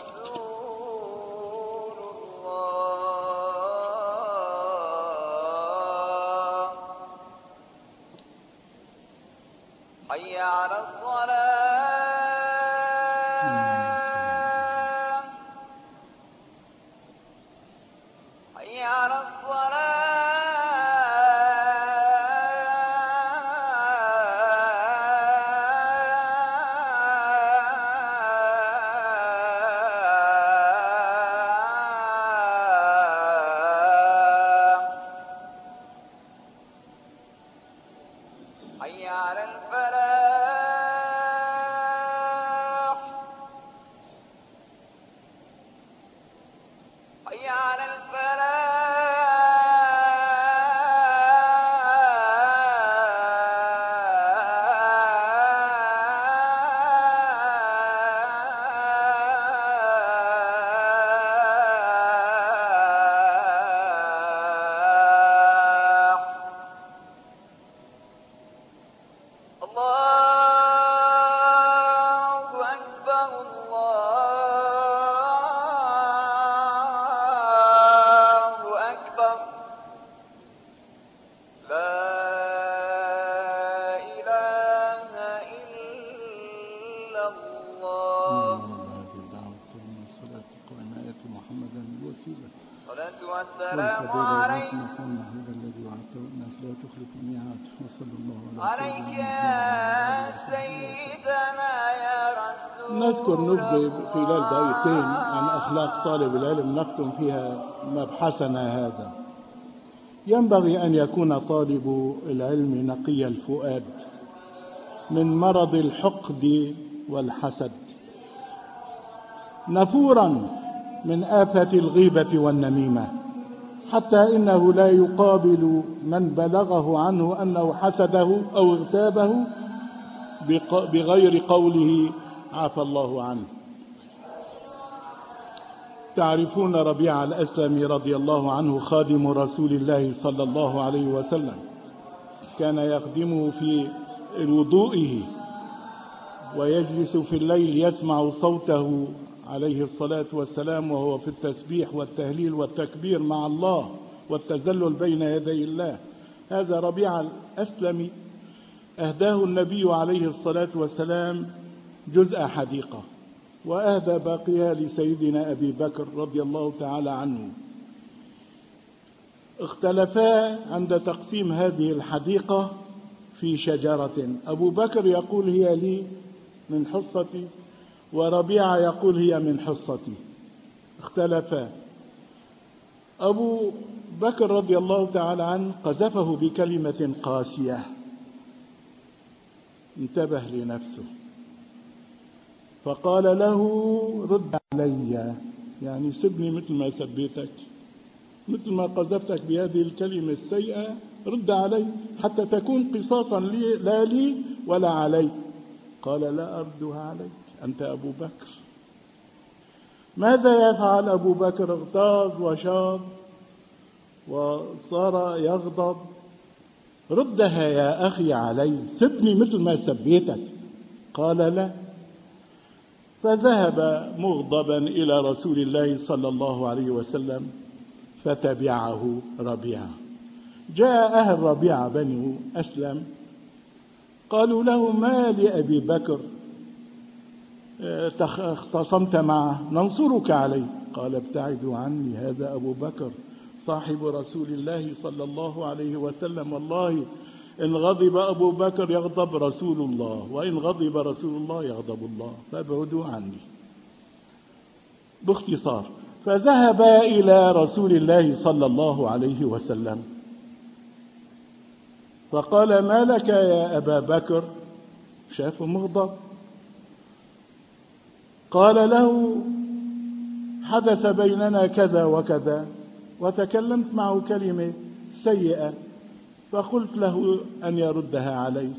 رسول الله. حي على الصلاة. حي على الصلاة. حي على الفلاح. حي على الفلاح. الله أكبر، الله أكبر. لا إله إلا الله. الصلاة قائمة محمدا الوسيلة الصلاة والسلام عليك محمد الذي وعدته انك لا تخلف الميعاد، وصلى الله عليك يا سيدنا يا رسول. نذكر نبذة خلال دقيقتين عن أخلاق طالب العلم نختم فيها مبحثنا هذا. ينبغي أن يكون طالب العلم نقي الفؤاد من مرض الحقد والحسد، نفورا من آفة الغيبة والنميمة، حتى إنه لا يقابل من بلغه عنه أنه حسده أو اغتابه بغير قوله عفى الله عنه. تعرفون ربيعة الأسلمي رضي الله عنه خادم رسول الله صلى الله عليه وسلم، كان يخدمه في وضوئه ويجلس في الليل يسمع صوته عليه الصلاة والسلام وهو في التسبيح والتهليل والتكبير مع الله والتذلل بين يدي الله. هذا ربيعة الأسلمي أهداه النبي عليه الصلاة والسلام جزء حديقة، وأهدى باقيها لسيدنا أبي بكر رضي الله تعالى عنه. اختلفا عند تقسيم هذه الحديقة في شجرة، أبو بكر يقول هي لي من حصتي، وربيعة يقول هي من حصتي. اختلفا. أبو بكر رضي الله تعالى عنه قذفه بكلمة قاسية، انتبه لنفسه، فقال له رد علي، يعني سبني مثل ما سبيتك، مثل ما قذفتك بهذه الكلمة السيئة رد علي حتى تكون قصاصا لي لا لي ولا علي. قال لا أردها عليك، أنت أبو بكر. ماذا يفعل أبو بكر؟ اغتاظ وشاط وصار يغضب. ردها يا أخي علي، سبني مثل ما سبيتك. قال لا. فذهب مغضبا إلى رسول الله صلى الله عليه وسلم فتبعه ربيعة. جاء أهل ربيعة بني أسلم قالوا له: ما لأبي بكر اختصمت معه؟ ننصرك عليه. قال: ابتعدوا عني، هذا أبو بكر صاحب رسول الله صلى الله عليه وسلم، والله إن غضب أبو بكر يغضب رسول الله، وإن غضب رسول الله يغضب الله، فابعدوا عني. باختصار، فذهب إلى رسول الله صلى الله عليه وسلم فقال: ما لك يا أبا بكر؟ شافه مغضب. قال له: حدث بيننا كذا وكذا، وتكلمت معه كلمة سيئة، فقلت له أن يردها علي.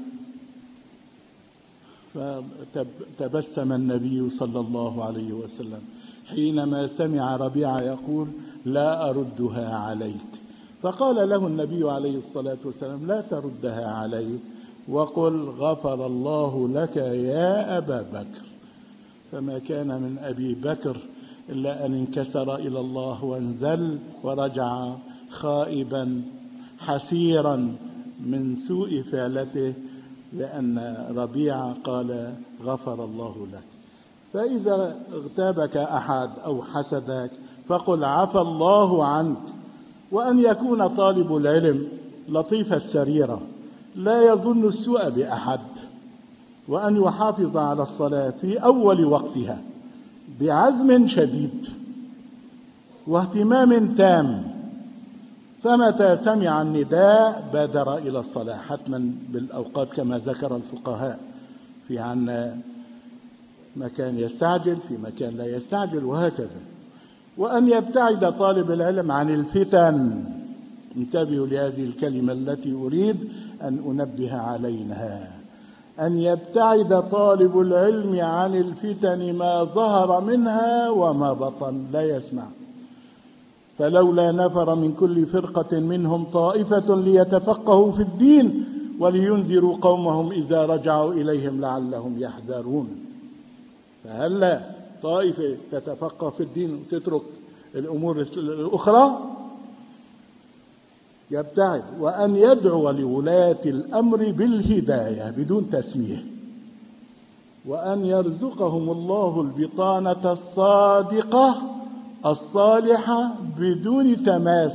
فتبسم النبي صلى الله عليه وسلم حينما سمع ربيعة يقول: لا أردها عليك. فقال له النبي عليه الصلاة والسلام: لا تردها علي، وقل: غفر الله لك يا أبا بكر. فما كان من أبي بكر إلا أن انكسر إلى الله وانزل ورجع خائبا حسيرا من سوء فعلته، لأن ربيعة قال: غفر الله لك. فإذا اغتابك أحد أو حسدك فقل: عفى الله عنك. وأن يكون طالب العلم لطيف السريرة لا يظن السوء بأحد، وأن يحافظ على الصلاة في أول وقتها بعزم شديد واهتمام تام، فمتى سمع النداء بادر إلى الصلاة حتما بالأوقات كما ذكر الفقهاء، في عنا مكان يستعجل، في مكان لا يستعجل، وهكذا. وأن يبتعد طالب العلم عن الفتن. انتبهوا لهذه الكلمة التي أريد أن أنبه عليها، أن يبتعد طالب العلم عن الفتن ما ظهر منها وما بطن، لا يسمع. فلولا نفر من كل فرقة منهم طائفة ليتفقهوا في الدين ولينذروا قومهم إذا رجعوا إليهم لعلهم يحذرون. فهلا طائفة تتفقه في الدين وتترك الأمور الأخرى؟ يبتعد. وأن يدعو لولاة الأمر بالهداية بدون تسميه، وأن يرزقهم الله البطانة الصادقة الصالحة بدون تماس.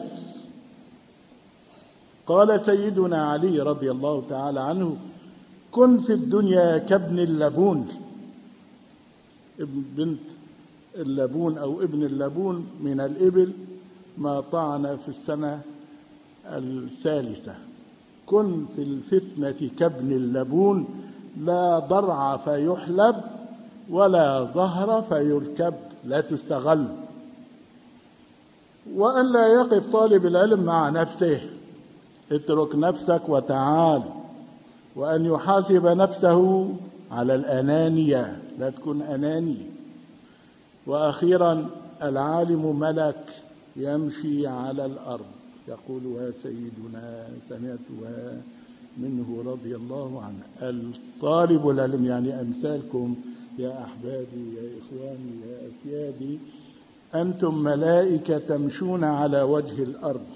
قال سيدنا علي رضي الله تعالى عنه: كن في الدنيا كابن اللبون. ابن بنت اللبون أو ابن اللبون من الإبل ما طعن في السنة الثالثة. كن في الفتنة كابن اللبون، لا ضرع فيحلب ولا ظهر فيركب، لا تستغل. وأن لا يقف طالب العلم مع نفسه، اترك نفسك وتعال. وأن يحاسب نفسه على الأنانية، لا تكون أناني. وأخيرا العالم ملك يمشي على الأرض، يقولها سيدنا سمعتها منه رضي الله عنه. الطالب العلم يعني أمثالكم يا أحبابي يا إخواني يا أسيادي، أنتم ملائكة تمشون على وجه الأرض،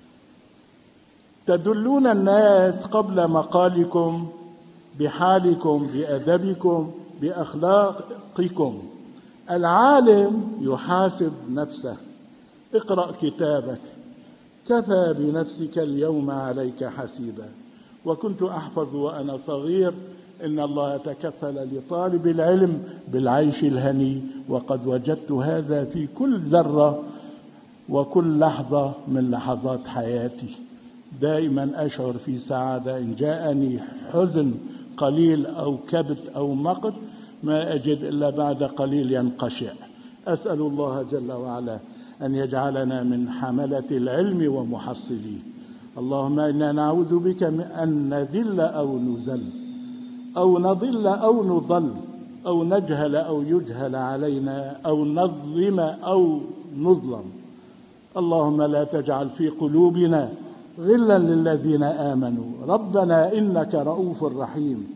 تدلون الناس قبل مقالكم بحالكم بأدبكم بأخلاقكم. العالم يحاسب نفسه. اقرأ كتابك، كفى بنفسك اليوم عليك حسيبا. وكنت أحفظ وأنا صغير إن الله تكفل لطالب العلم بالعيش الهني، وقد وجدت هذا في كل ذرة وكل لحظة من لحظات حياتي. دائما أشعر في سعادة. إن جاءني حزن قليل أو كبت أو مقت ما أجد إلا بعد قليل ينقشع. أسأل الله جل وعلا أن يجعلنا من حملة العلم ومحصليه. اللهم إنا نعوذ بك من أن نذل أو نزل أو نضل أو نضل أو نجهل أو يجهل علينا أو نظلم أو نظلم. اللهم لا تجعل في قلوبنا غلا للذين آمنوا ربنا إنك رؤوف رحيم.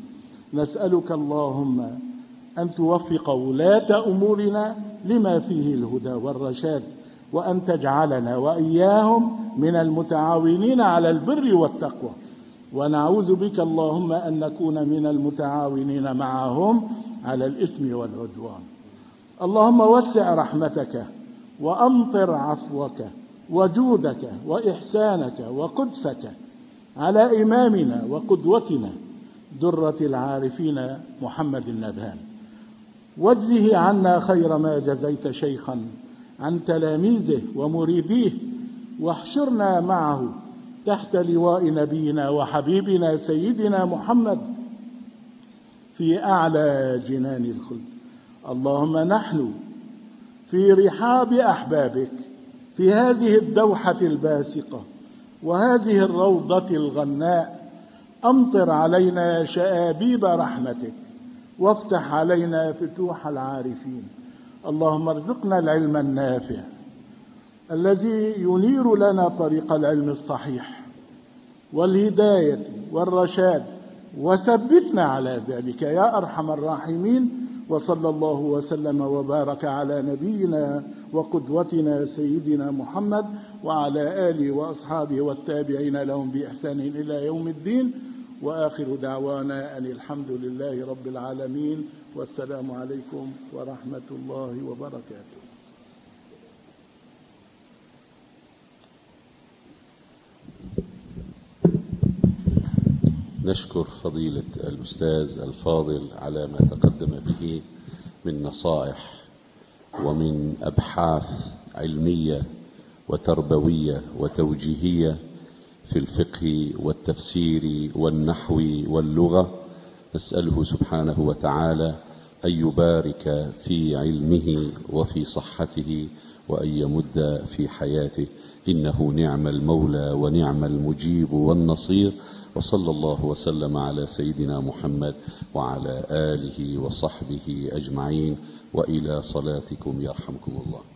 نسألك اللهم أن توفق ولاة أمورنا لما فيه الهدى والرشاد، وأن تجعلنا وإياهم من المتعاونين على البر والتقوى، ونعوذ بك اللهم أن نكون من المتعاونين معهم على الإثم والعدوان. اللهم وسع رحمتك وأمطر عفوك وجودك وإحسانك وقدسك على إمامنا وقدوتنا درة العارفين محمد النبهان، واجزه عنا خير ما جزيت شيخا عن تلاميذه ومريديه، واحشرنا معه تحت لواء نبينا وحبيبنا سيدنا محمد في أعلى جنان الخلد. اللهم نحن في رحاب أحبابك في هذه الدوحة الباسقة وهذه الروضة الغناء، أمطر علينا شآبيب رحمتك وافتح علينا فتوح العارفين. اللهم ارزقنا العلم النافع الذي ينير لنا طريق العلم الصحيح والهداية والرشاد، وثبتنا على ذلك يا أرحم الراحمين. وصلى الله وسلم وبارك على نبينا وقدوتنا سيدنا محمد وعلى آله وأصحابه والتابعين لهم بإحسان إلى يوم الدين، وآخر دعوانا أن الحمد لله رب العالمين، والسلام عليكم ورحمة الله وبركاته. نشكر فضيلة الأستاذ الفاضل على ما تقدم به من نصائح ومن أبحاث علمية وتربوية وتوجيهية في الفقه والتفسير والنحو واللغة. نسأله سبحانه وتعالى أن يبارك في علمه وفي صحته وأن يمد في حياته، إنه نعم المولى ونعم المجيب والنصير. وصلى الله وسلم على سيدنا محمد وعلى آله وصحبه أجمعين، وإلى صلاتكم يرحمكم الله.